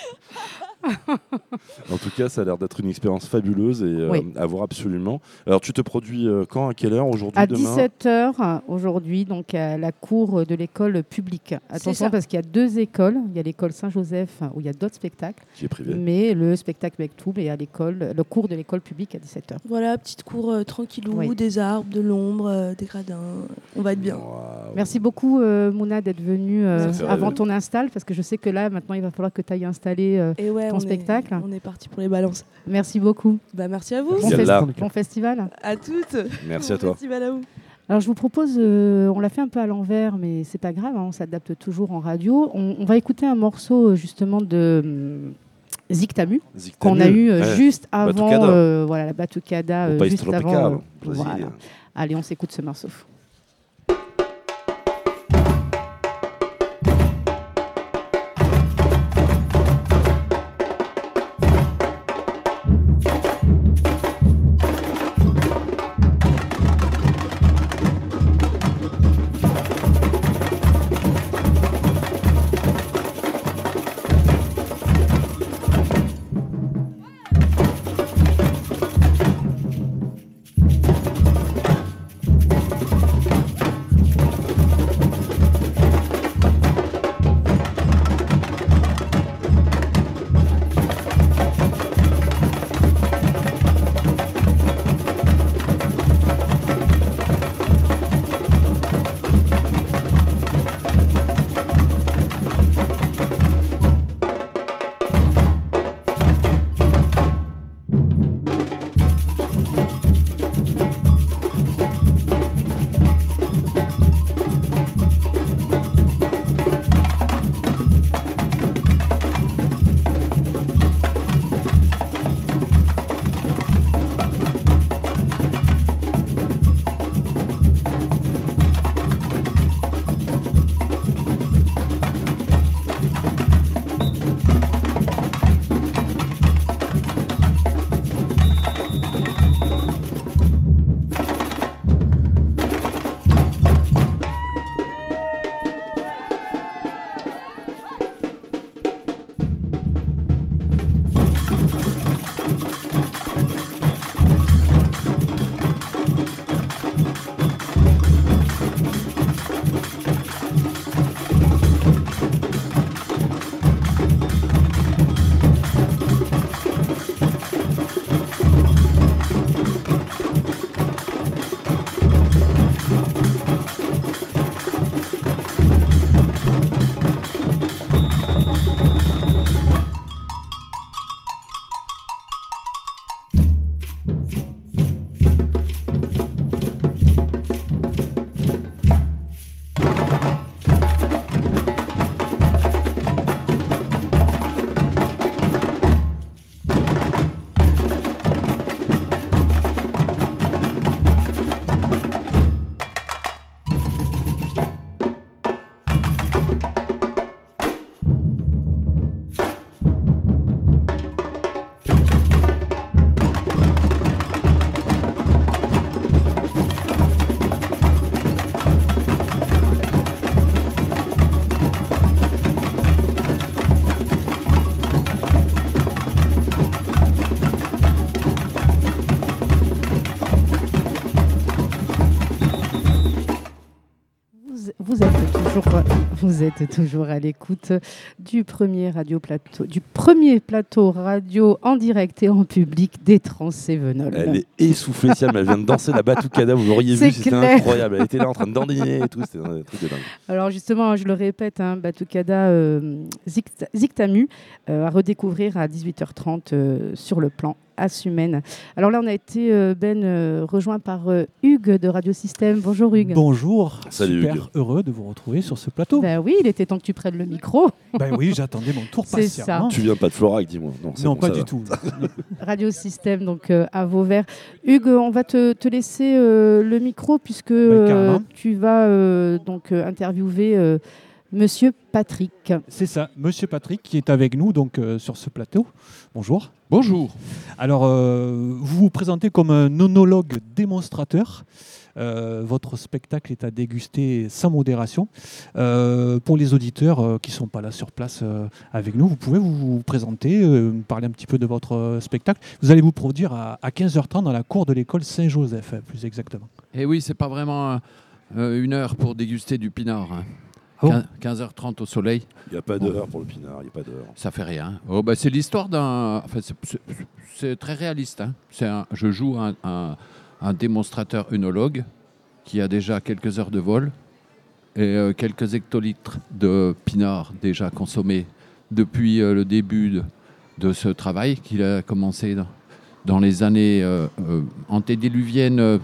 En tout cas, ça a l'air d'être une expérience fabuleuse et Oui. à voir absolument. Alors, tu te produis quand, à quelle heure, aujourd'hui, À demain 17h aujourd'hui, donc à la cour de l'école publique. Attention, parce qu'il y a 2 écoles. Il y a l'école Saint-Joseph où il y a d'autres spectacles. Qui est privé. Mais le spectacle Mektoub est à l'école, le cours de l'école publique à 17h. Voilà, petite cour tranquillou, Oui. des arbres, de l'ombre, des gradins. On va être bien. Merci beaucoup, Mouna, d'être venue Merci. avant ton install, parce que je sais que là, maintenant, il va falloir que tu ailles installer Et ouais, ton spectacle. On est parti pour les balances. Merci beaucoup. Bah, merci à vous. Bon festival. À toutes. Merci Bon à toi. Festival à vous. Alors je vous propose, on l'a fait un peu à l'envers, mais c'est pas grave, on s'adapte toujours en radio. On va écouter un morceau justement de Zictamu, qu'on a eu juste avant la Batucada, juste avant. Voilà. Allez, on s'écoute ce morceau. vous êtes toujours à l'écoute du premier plateau radio en direct et en public des Trans-Cévenols. Elle est essoufflée, Siam, elle vient de danser la batucada, vous l'auriez vu, c'était incroyable. Elle était là en train de dandiner et tout, c'était un truc de dingue. Alors justement, je le répète, batucada Zictamu à redécouvrir à 18h30 sur le plan Assumène. Alors là, on a été rejoint par Hugues de Radio Système. Bonjour Hugues. Bonjour. Salut Super Hugues. Heureux de vous retrouver sur ce plateau. Ben oui, il était temps que tu prennes le micro. Ben oui, j'attendais mon tour C'est patiemment. ça. Tu viens pas de Florac, dis-moi. Non, pas du tout. Radio Système, donc à Vauvert. Hugues, on va te laisser le micro puisque tu vas donc interviewer Monsieur Patrick. C'est ça, Monsieur Patrick qui est avec nous donc sur ce plateau. Bonjour. Bonjour. Alors, vous vous présentez comme un onologue démonstrateur. Votre spectacle est à déguster sans modération. Pour les auditeurs qui ne sont pas là sur place avec nous, vous pouvez vous présenter, me parler un petit peu de votre spectacle. Vous allez vous produire à 15h30 dans la cour de l'école Saint-Joseph, plus exactement. Et oui, c'est pas vraiment une heure pour déguster du pinard. Hein. Oh. 15h30 au soleil. Il n'y a pas d'heure pour le pinard, il n'y a pas d'heure. Ça fait rien. Oh, bah, c'est l'histoire d'un... Enfin, c'est très réaliste. Hein. Je joue un démonstrateur œnologue qui a déjà quelques heures de vol et quelques hectolitres de pinard déjà consommés depuis le début de ce travail qu'il a commencé dans les années antédiluviennes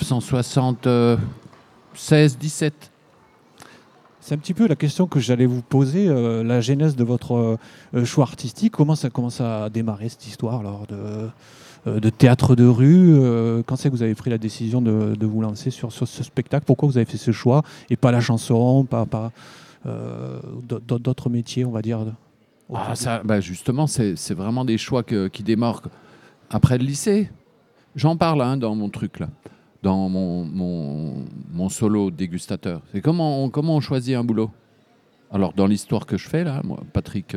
1976-17. C'est un petit peu la question que j'allais vous poser, la genèse de votre choix artistique. Comment ça a démarré cette histoire alors, de théâtre de rue Quand c'est que vous avez pris la décision de vous lancer sur ce spectacle? Pourquoi vous avez fait ce choix et pas la chanson, pas d'autres métiers, on va dire justement, c'est vraiment des choix qui démarrent après le lycée. J'en parle dans mon truc là. Dans mon solo dégustateur. C'est comment on choisit un boulot. Alors, dans l'histoire que je fais, là, moi, Patrick,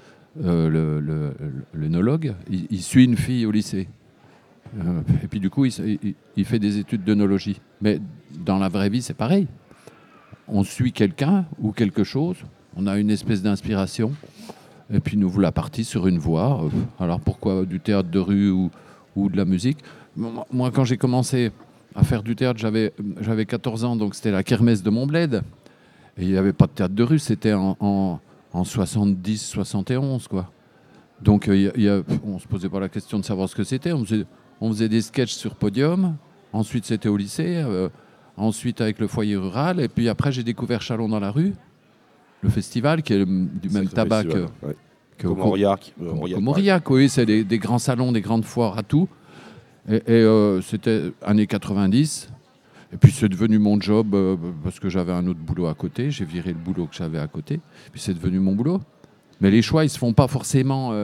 l'œnologue, il suit une fille au lycée. Et puis, du coup, il fait des études d'œnologie. Mais dans la vraie vie, c'est pareil. On suit quelqu'un ou quelque chose, on a une espèce d'inspiration, et puis nous voilà partis sur une voie. Alors, pourquoi du théâtre de rue ou de la musique? Moi, quand j'ai commencé à faire du théâtre, j'avais 14 ans, donc c'était la kermesse de mon bled. Et il n'y avait pas de théâtre de rue, c'était en 70-71, quoi. Donc on ne se posait pas la question de savoir ce que c'était. On faisait des sketchs sur podium. Ensuite, c'était au lycée. Ensuite, avec le foyer rural. Et puis après, j'ai découvert Chalon dans la rue, le festival qui est du même tabac que Mauriac. Oui, c'est des grands salons, des grandes foires à tout. Et c'était années 90. Et puis c'est devenu mon job parce que j'avais un autre boulot à côté. J'ai viré le boulot que j'avais à côté. Puis c'est devenu mon boulot. Mais les choix, ils ne se font pas forcément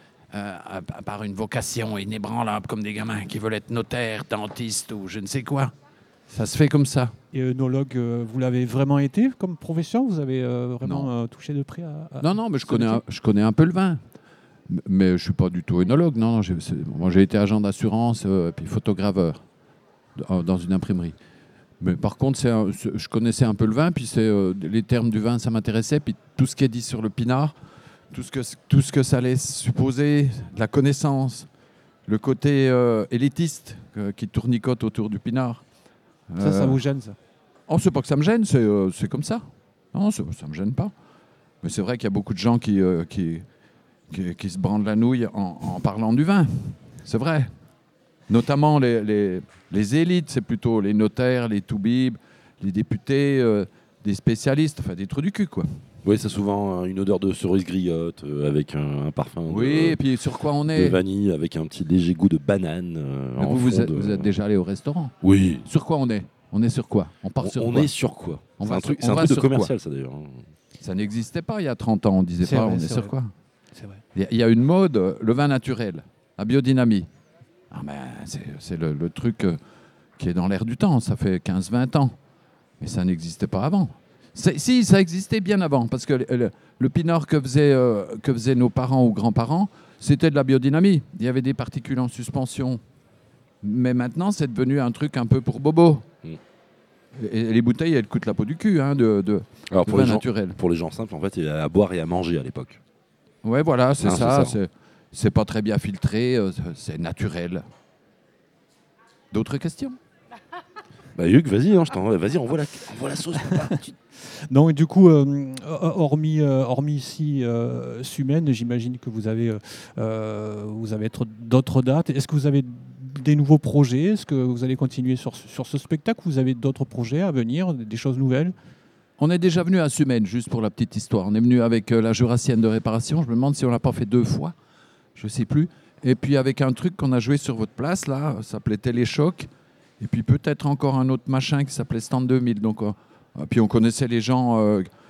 par une vocation inébranlable comme des gamins qui veulent être notaires, dentistes ou je ne sais quoi. Ça se fait comme ça. Et œnologue, vous l'avez vraiment été comme profession? Vous avez vraiment touché de près à Non, mais je connais un peu le vin. Mais je ne suis pas du tout œnologue. Non, moi, j'ai été agent d'assurance puis photograveur dans une imprimerie. Mais par contre, je connaissais un peu le vin, puis les termes du vin, ça m'intéressait. Puis tout ce qui est dit sur le pinard, tout ce que ça laisse supposer, la connaissance, le côté élitiste qui tournicote autour du pinard. Ça vous gêne, ça? Oh, c'est pas que ça me gêne, c'est comme ça. Non, ça me gêne pas. Mais c'est vrai qu'il y a beaucoup de gens qui se brandent la nouille en parlant du vin. C'est vrai. Notamment les élites, c'est plutôt les notaires, les toubibs, les députés, des spécialistes, enfin des trous du cul, quoi. Oui, c'est souvent une odeur de cerise griotte avec un parfum et puis sur quoi on est de vanille avec un petit léger goût de banane. Vous êtes déjà allé au restaurant? Oui. Sur quoi on est? On est sur quoi? On part sur quoi? On est sur quoi? C'est un truc de commercial, ça, d'ailleurs. Ça n'existait pas il y a 30 ans, on disait pas on est sur quoi? C'est vrai. Il y a une mode, le vin naturel, la biodynamie. Ah ben, c'est le truc qui est dans l'air du temps, ça fait 15-20 ans. Mais ça n'existait pas avant. Si, ça existait bien avant, parce que le pinard que faisaient nos parents ou grands-parents, c'était de la biodynamie. Il y avait des particules en suspension. Mais maintenant, c'est devenu un truc un peu pour bobo. Et les bouteilles, elles coûtent la peau du cul de pour vin les gens, naturel. Pour les gens simples, en fait, il y a à boire et à manger à l'époque. Ouais, voilà, c'est ça. C'est ça. C'est pas très bien filtré, c'est naturel. D'autres questions? Hugues, vas-y, vas-y, envoie la sauce. Donc, du coup, hormis ici, Sumène, j'imagine que vous avez d'autres dates. Est-ce que vous avez des nouveaux projets? Est-ce que vous allez continuer sur ce spectacle? Vous avez d'autres projets à venir, des choses nouvelles? On est déjà venu à Sumène, juste pour la petite histoire. On est venu avec la Jurassienne de réparation. Je me demande si on l'a pas fait 2 fois. Je ne sais plus. Et puis avec un truc qu'on a joué sur votre place, là, ça s'appelait Téléchoc. Et puis peut-être encore un autre machin qui s'appelait Stand 2000. Donc, puis on connaissait les gens.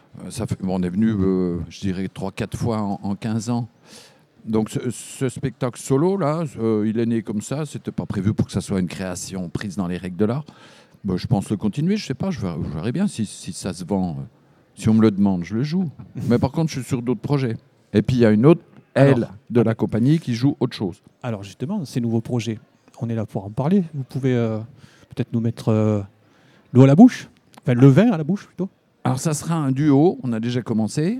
On est venu, je dirais, 3-4 fois en 15 ans. Donc ce spectacle solo, là, il est né comme ça. C'était pas prévu pour que ça soit une création prise dans les règles de l'art. Je pense le continuer. Je sais pas, je verrai bien si ça se vend. Si on me le demande, je le joue. Mais par contre, je suis sur d'autres projets. Et puis il y a une autre de la compagnie qui joue autre chose. Alors justement, ces nouveaux projets, on est là pour en parler. Vous pouvez peut-être nous mettre l'eau à la bouche, enfin le vin à la bouche plutôt. Alors ça sera un duo, on a déjà commencé.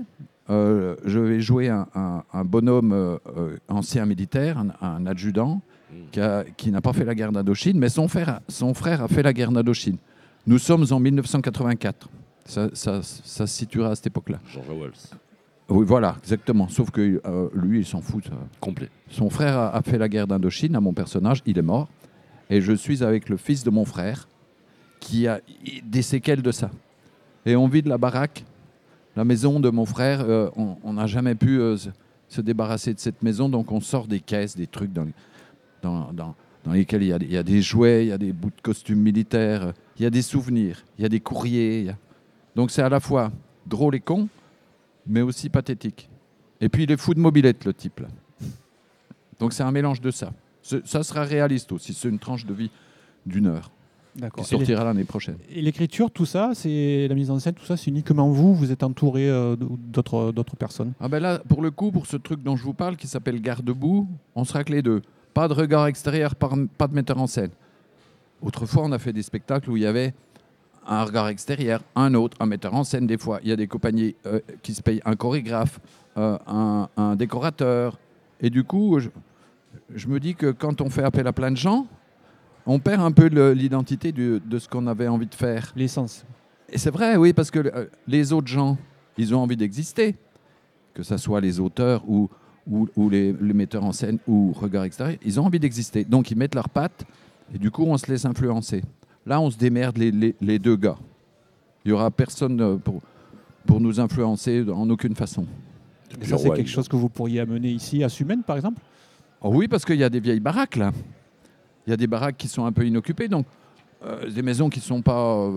Je vais jouer un bonhomme ancien militaire, un adjudant, qui n'a pas fait la guerre d'Indochine, mais son frère a fait la guerre d'Indochine. Nous sommes en 1984. Ça se situera à cette époque-là. George Wells. Oui, voilà, exactement. Sauf que lui, il s'en fout. Complet. Son frère a fait la guerre d'Indochine à mon personnage, il est mort. Et je suis avec le fils de mon frère, qui a des séquelles de ça. Et on vit de la baraque, la maison de mon frère. On n'a jamais pu se débarrasser de cette maison, donc on sort des caisses, des trucs dans lesquels il y a des jouets, il y a des bouts de costumes militaires, il y a des souvenirs, il y a des courriers. Donc c'est à la fois drôle et con, mais aussi pathétique. Et puis il est fou de mobilette, le type, là. Donc c'est un mélange de ça. Ça sera réaliste aussi, c'est une tranche de vie d'1 heure. D'accord. Qui sortira l'année prochaine. Et l'écriture, tout ça, c'est la mise en scène, tout ça, c'est uniquement vous êtes entouré d'autres personnes? Ah ben là, pour le coup, pour ce truc dont je vous parle, qui s'appelle Garde-boue, on sera que les deux. Pas de regard extérieur, pas de metteur en scène. Autrefois, on a fait des spectacles où il y avait un regard extérieur, un autre, un metteur en scène des fois. Il y a des compagnies qui se payent un chorégraphe, un décorateur. Et du coup, je me dis que quand on fait appel à plein de gens, on perd un peu l'identité de ce qu'on avait envie de faire. L'essence. Et c'est vrai, oui, parce que les autres gens, ils ont envie d'exister. Que ce soit les auteurs ou les metteurs en scène ou regard extérieur, ils ont envie d'exister. Donc ils mettent leurs pattes et du coup, on se laisse influencer. Là, on se démerde les deux gars. Il n'y aura personne pour nous influencer en aucune façon. Et ça, c'est quelque chose que vous pourriez amener ici à Sumène, par exemple? Oh oui, parce qu'il y a des vieilles baraques, là. Il y a des baraques qui sont un peu inoccupées, donc des maisons qui ne sont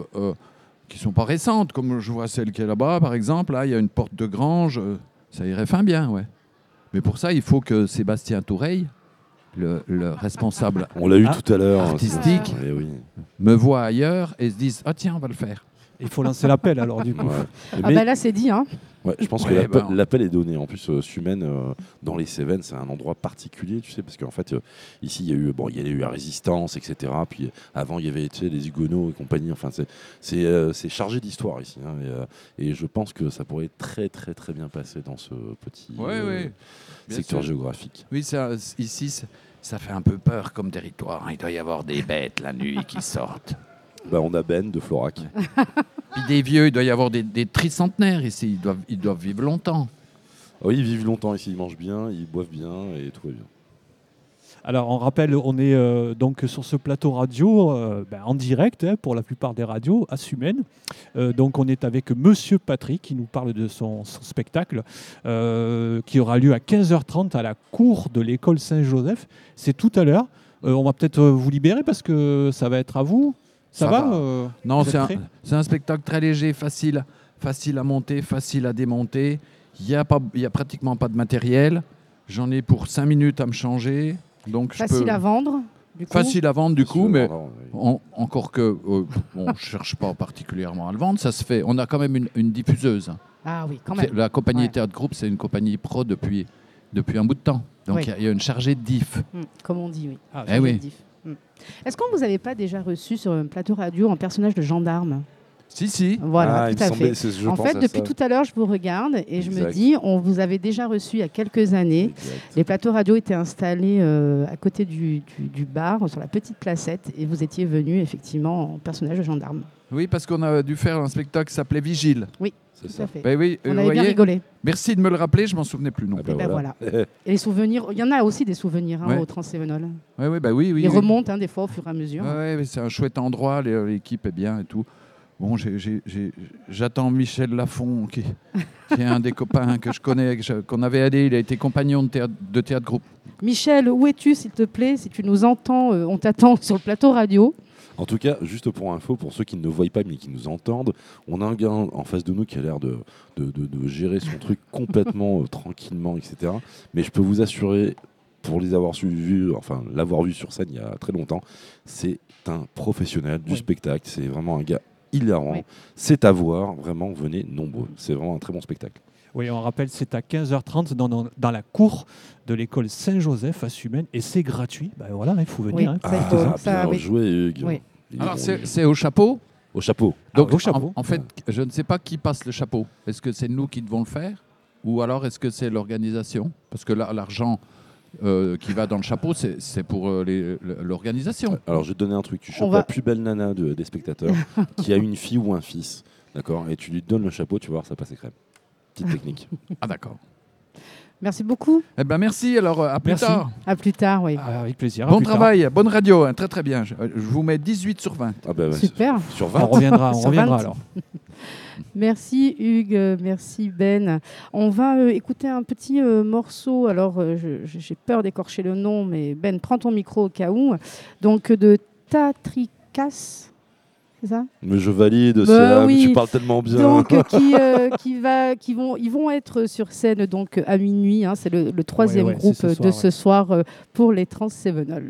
pas récentes, comme je vois celle qui est là-bas, par exemple. Là, il y a une porte de grange, ça irait fin bien, ouais. Mais pour ça, il faut que Sébastien Toureille, le responsable on l'a eu tout à l'heure, artistique, me voit ailleurs et se dise « Ah tiens, on va le faire ». Il faut lancer l'appel alors du coup. Ouais. Là c'est dit. Hein. Ouais, je pense que l'appel est donné. En plus, Sumène, dans les Cévennes, c'est un endroit particulier, tu sais, parce qu'en fait, ici, il y a eu la Résistance, etc. Puis avant, il y avait les Huguenots et compagnie. Enfin, c'est chargé d'histoire ici. Hein, et je pense que ça pourrait très, très, très bien passer dans ce petit secteur géographique. Oui, ici, ça fait un peu peur comme territoire. Il doit y avoir des bêtes la nuit qui sortent. On a Ben de Florac. Puis des vieux, il doit y avoir des tricentenaires ici. Ils doivent vivre longtemps. Oui, ils vivent longtemps ici. Ils mangent bien, ils boivent bien et tout va bien. Alors, on rappelle, on est donc sur ce plateau radio en direct pour la plupart des radios à Sumène. Donc, on est avec Monsieur Patrick qui nous parle de son spectacle qui aura lieu à 15h30 à la cour de l'école Saint-Joseph. C'est tout à l'heure. On va peut-être vous libérer parce que ça va être à vous. Ça va Non, c'est un spectacle très léger, facile à monter, facile à démonter. Il y a pratiquement pas de matériel. J'en ai pour 5 minutes à me changer. Donc facile à vendre, du coup. Facile à vendre, du coup, mais encore que on ne cherche pas particulièrement à le vendre. Ça se fait. On a quand même une diffuseuse. Ah oui, quand même. La compagnie Théâtre Groupe, c'est une compagnie pro depuis un bout de temps. Donc il y a une chargée de diff. Comme on dit, oui. Oui. Est-ce qu'on vous avait pas déjà reçu sur un plateau radio en personnage de gendarme ? Si. Voilà, Ah, tout à il me fait. semblait, je En pense fait, à depuis ça. tout à l'heure, je vous regarde et je me Exact. dis, on vous avait déjà reçu il y a quelques années. Exact. Les plateaux radio étaient installés à côté du bar, sur la petite placette, et vous étiez venu effectivement en personnage de gendarme. Oui, parce qu'on a dû faire un spectacle qui s'appelait Vigile. Oui, C'est tout ça. à fait. Ben oui, On vous avait bien voyez, rigolé. Merci de me le rappeler, je m'en souvenais plus non Ah plus. bah Ben voilà. Et les souvenirs, il y en a aussi des souvenirs Ouais. au Transcévenol. Oui, bah oui. Ils oui. remontent des fois au fur et à mesure. Ouais, mais c'est un chouette endroit, l'équipe est bien et tout. Bon, j'attends Michel Lafont, qui est un des copains que je connais, qu'on avait aidé. Il a été compagnon de théâtre groupe. Michel, où es-tu, s'il te plaît ? Si tu nous entends, on t'attend sur le plateau radio. En tout cas, juste pour info, pour ceux qui ne nous voient pas mais qui nous entendent, on a un gars en face de nous qui a l'air de gérer son truc complètement tranquillement, etc. Mais je peux vous assurer, pour les avoir l'avoir vu sur scène il y a très longtemps, c'est un professionnel du spectacle. C'est vraiment un gars hilarant. Oui. C'est à voir, vraiment, venez nombreux. C'est vraiment un très bon spectacle. Oui, on rappelle, c'est à 15h30 dans la cour de l'école Saint-Joseph à Sumène et c'est gratuit. Ben voilà, il faut venir. Oui, hein. ça, il faut- ça, bien oui. joué, Hugues. Oui. Alors, c'est au chapeau. Au chapeau. Donc, au chapeau. En fait, je ne sais pas qui passe le chapeau. Est-ce que c'est nous qui devons le faire ou alors est-ce que c'est l'organisation ? Parce que l'argent qui va dans le chapeau, c'est pour l'organisation. Alors, je vais te donner un truc. Tu On chopes va- la plus belle nana des spectateurs qui a une fille ou un fils, d'accord ? Et tu lui donnes le chapeau, tu vas voir, ça passe crème. Petite technique. Ah, d'accord. Merci beaucoup. Eh ben merci, alors à plus Merci. tard. À plus tard, oui. Ah, avec plaisir. à Bon plus tard. travail, bonne radio, hein, très très bien. Je vous mets 18 sur 20. Ah bah, ouais, Super. Sur On 20. reviendra, Sur 20. alors. Merci Hugues, merci Ben. On va écouter un petit morceau. Alors, j'ai peur d'écorcher le nom, mais Ben, prends ton micro au cas où. Donc, de Tatricas, c'est ça ? Mais je valide, Bah Sam, oui. tu parles tellement bien. Donc, ils vont être sur scène donc à minuit. Hein, c'est le troisième Ouais, groupe c'est ce soir, de ce soir pour les Transcévenol.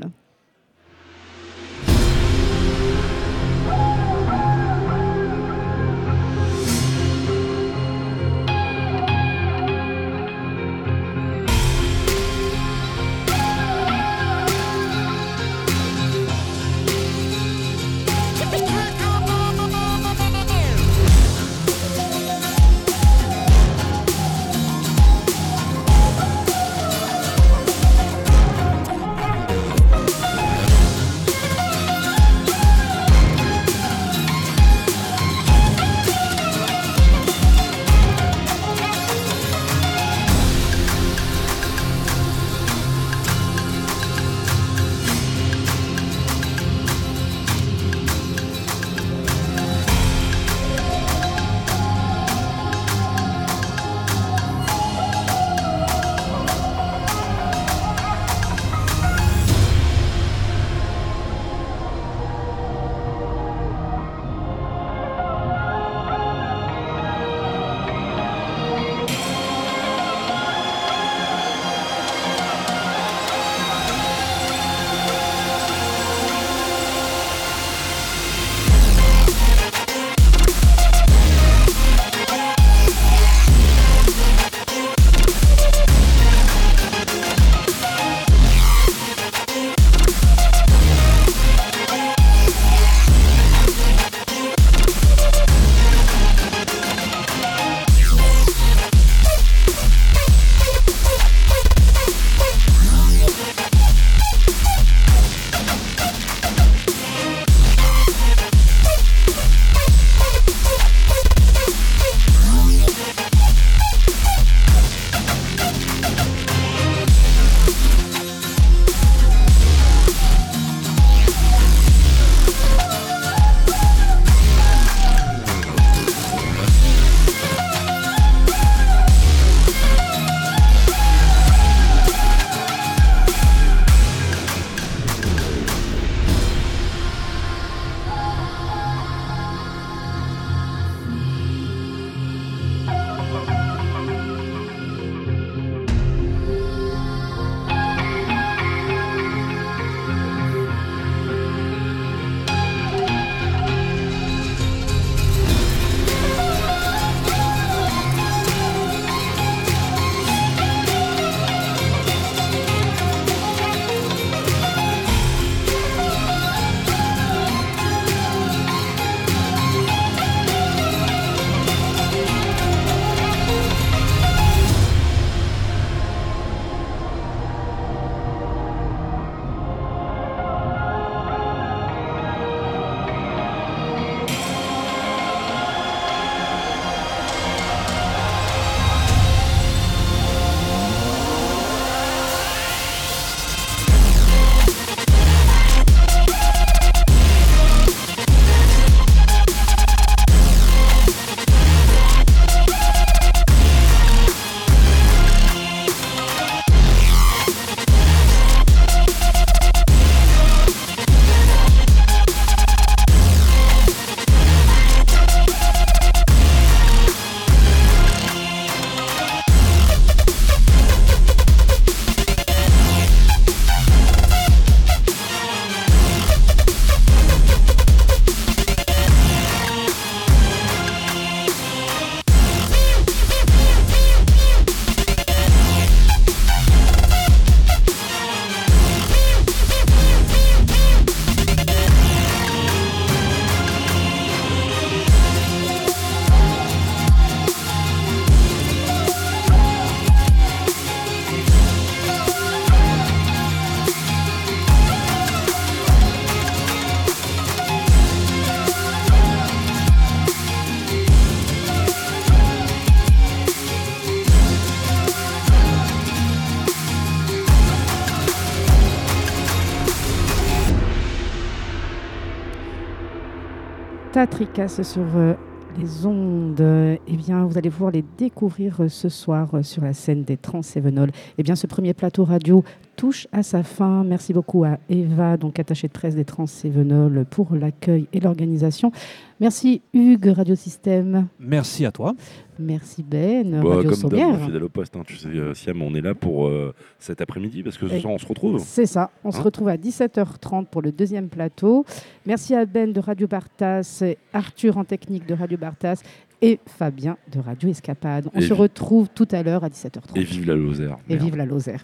Tatricas sur les ondes. Eh bien, vous allez pouvoir les découvrir ce soir sur la scène des Trans-Cévenols. Eh bien, ce premier plateau radio touche à sa fin. Merci beaucoup à Eva, donc attachée de presse des Trans-Cévenols, pour l'accueil et l'organisation. Merci Hugues, Radiosystème. Merci à toi. Merci Ben, Radio comme d'hab, Sommière. fidèle au poste, hein. Tu sais, Siam, on est là pour cet après-midi parce que ce soir on se retrouve. C'est ça, on se retrouve à 17h30 pour le deuxième plateau. Merci à Ben de Radio Bartas, Arthur en technique de Radio Bartas et Fabien de Radio Escapade. On se retrouve tout à l'heure à 17h30. Et vive la Lozère. Et vive la Lozère.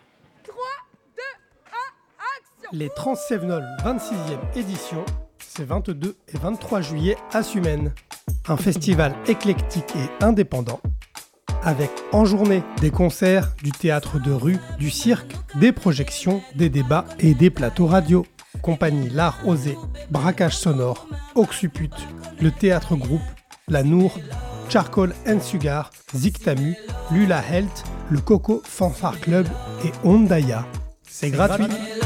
Les Trans-Cévenols 26e édition, c'est 22 et 23 juillet à Sumène. Un festival éclectique et indépendant, avec en journée des concerts, du théâtre de rue, du cirque, des projections, des débats et des plateaux radio. Compagnie L'Art Osé, Braquage Sonore, Oxuput, le Théâtre Groupe, La Nour, Charcoal and Sugar, Ziktamu, Lula Health, le Coco Fanfare Club et Ondaya. C'est gratuit.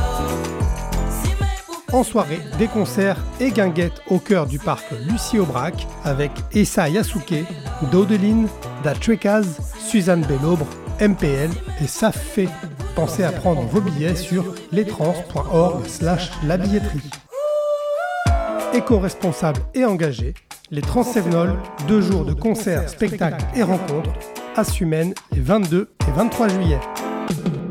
En soirée, des concerts et guinguettes au cœur du parc Lucie Aubrac avec Essa Yasuke, Dodeline, Da Trekaz, Suzanne Bellobre, MPL et Safé. Pensez à prendre vos billets sur lestrans.org/la billetterie. Éco-responsable et engagé, les Trans-Cévenols, 2 jours de concerts, spectacles et rencontres à Sumène les 22 et 23 juillet.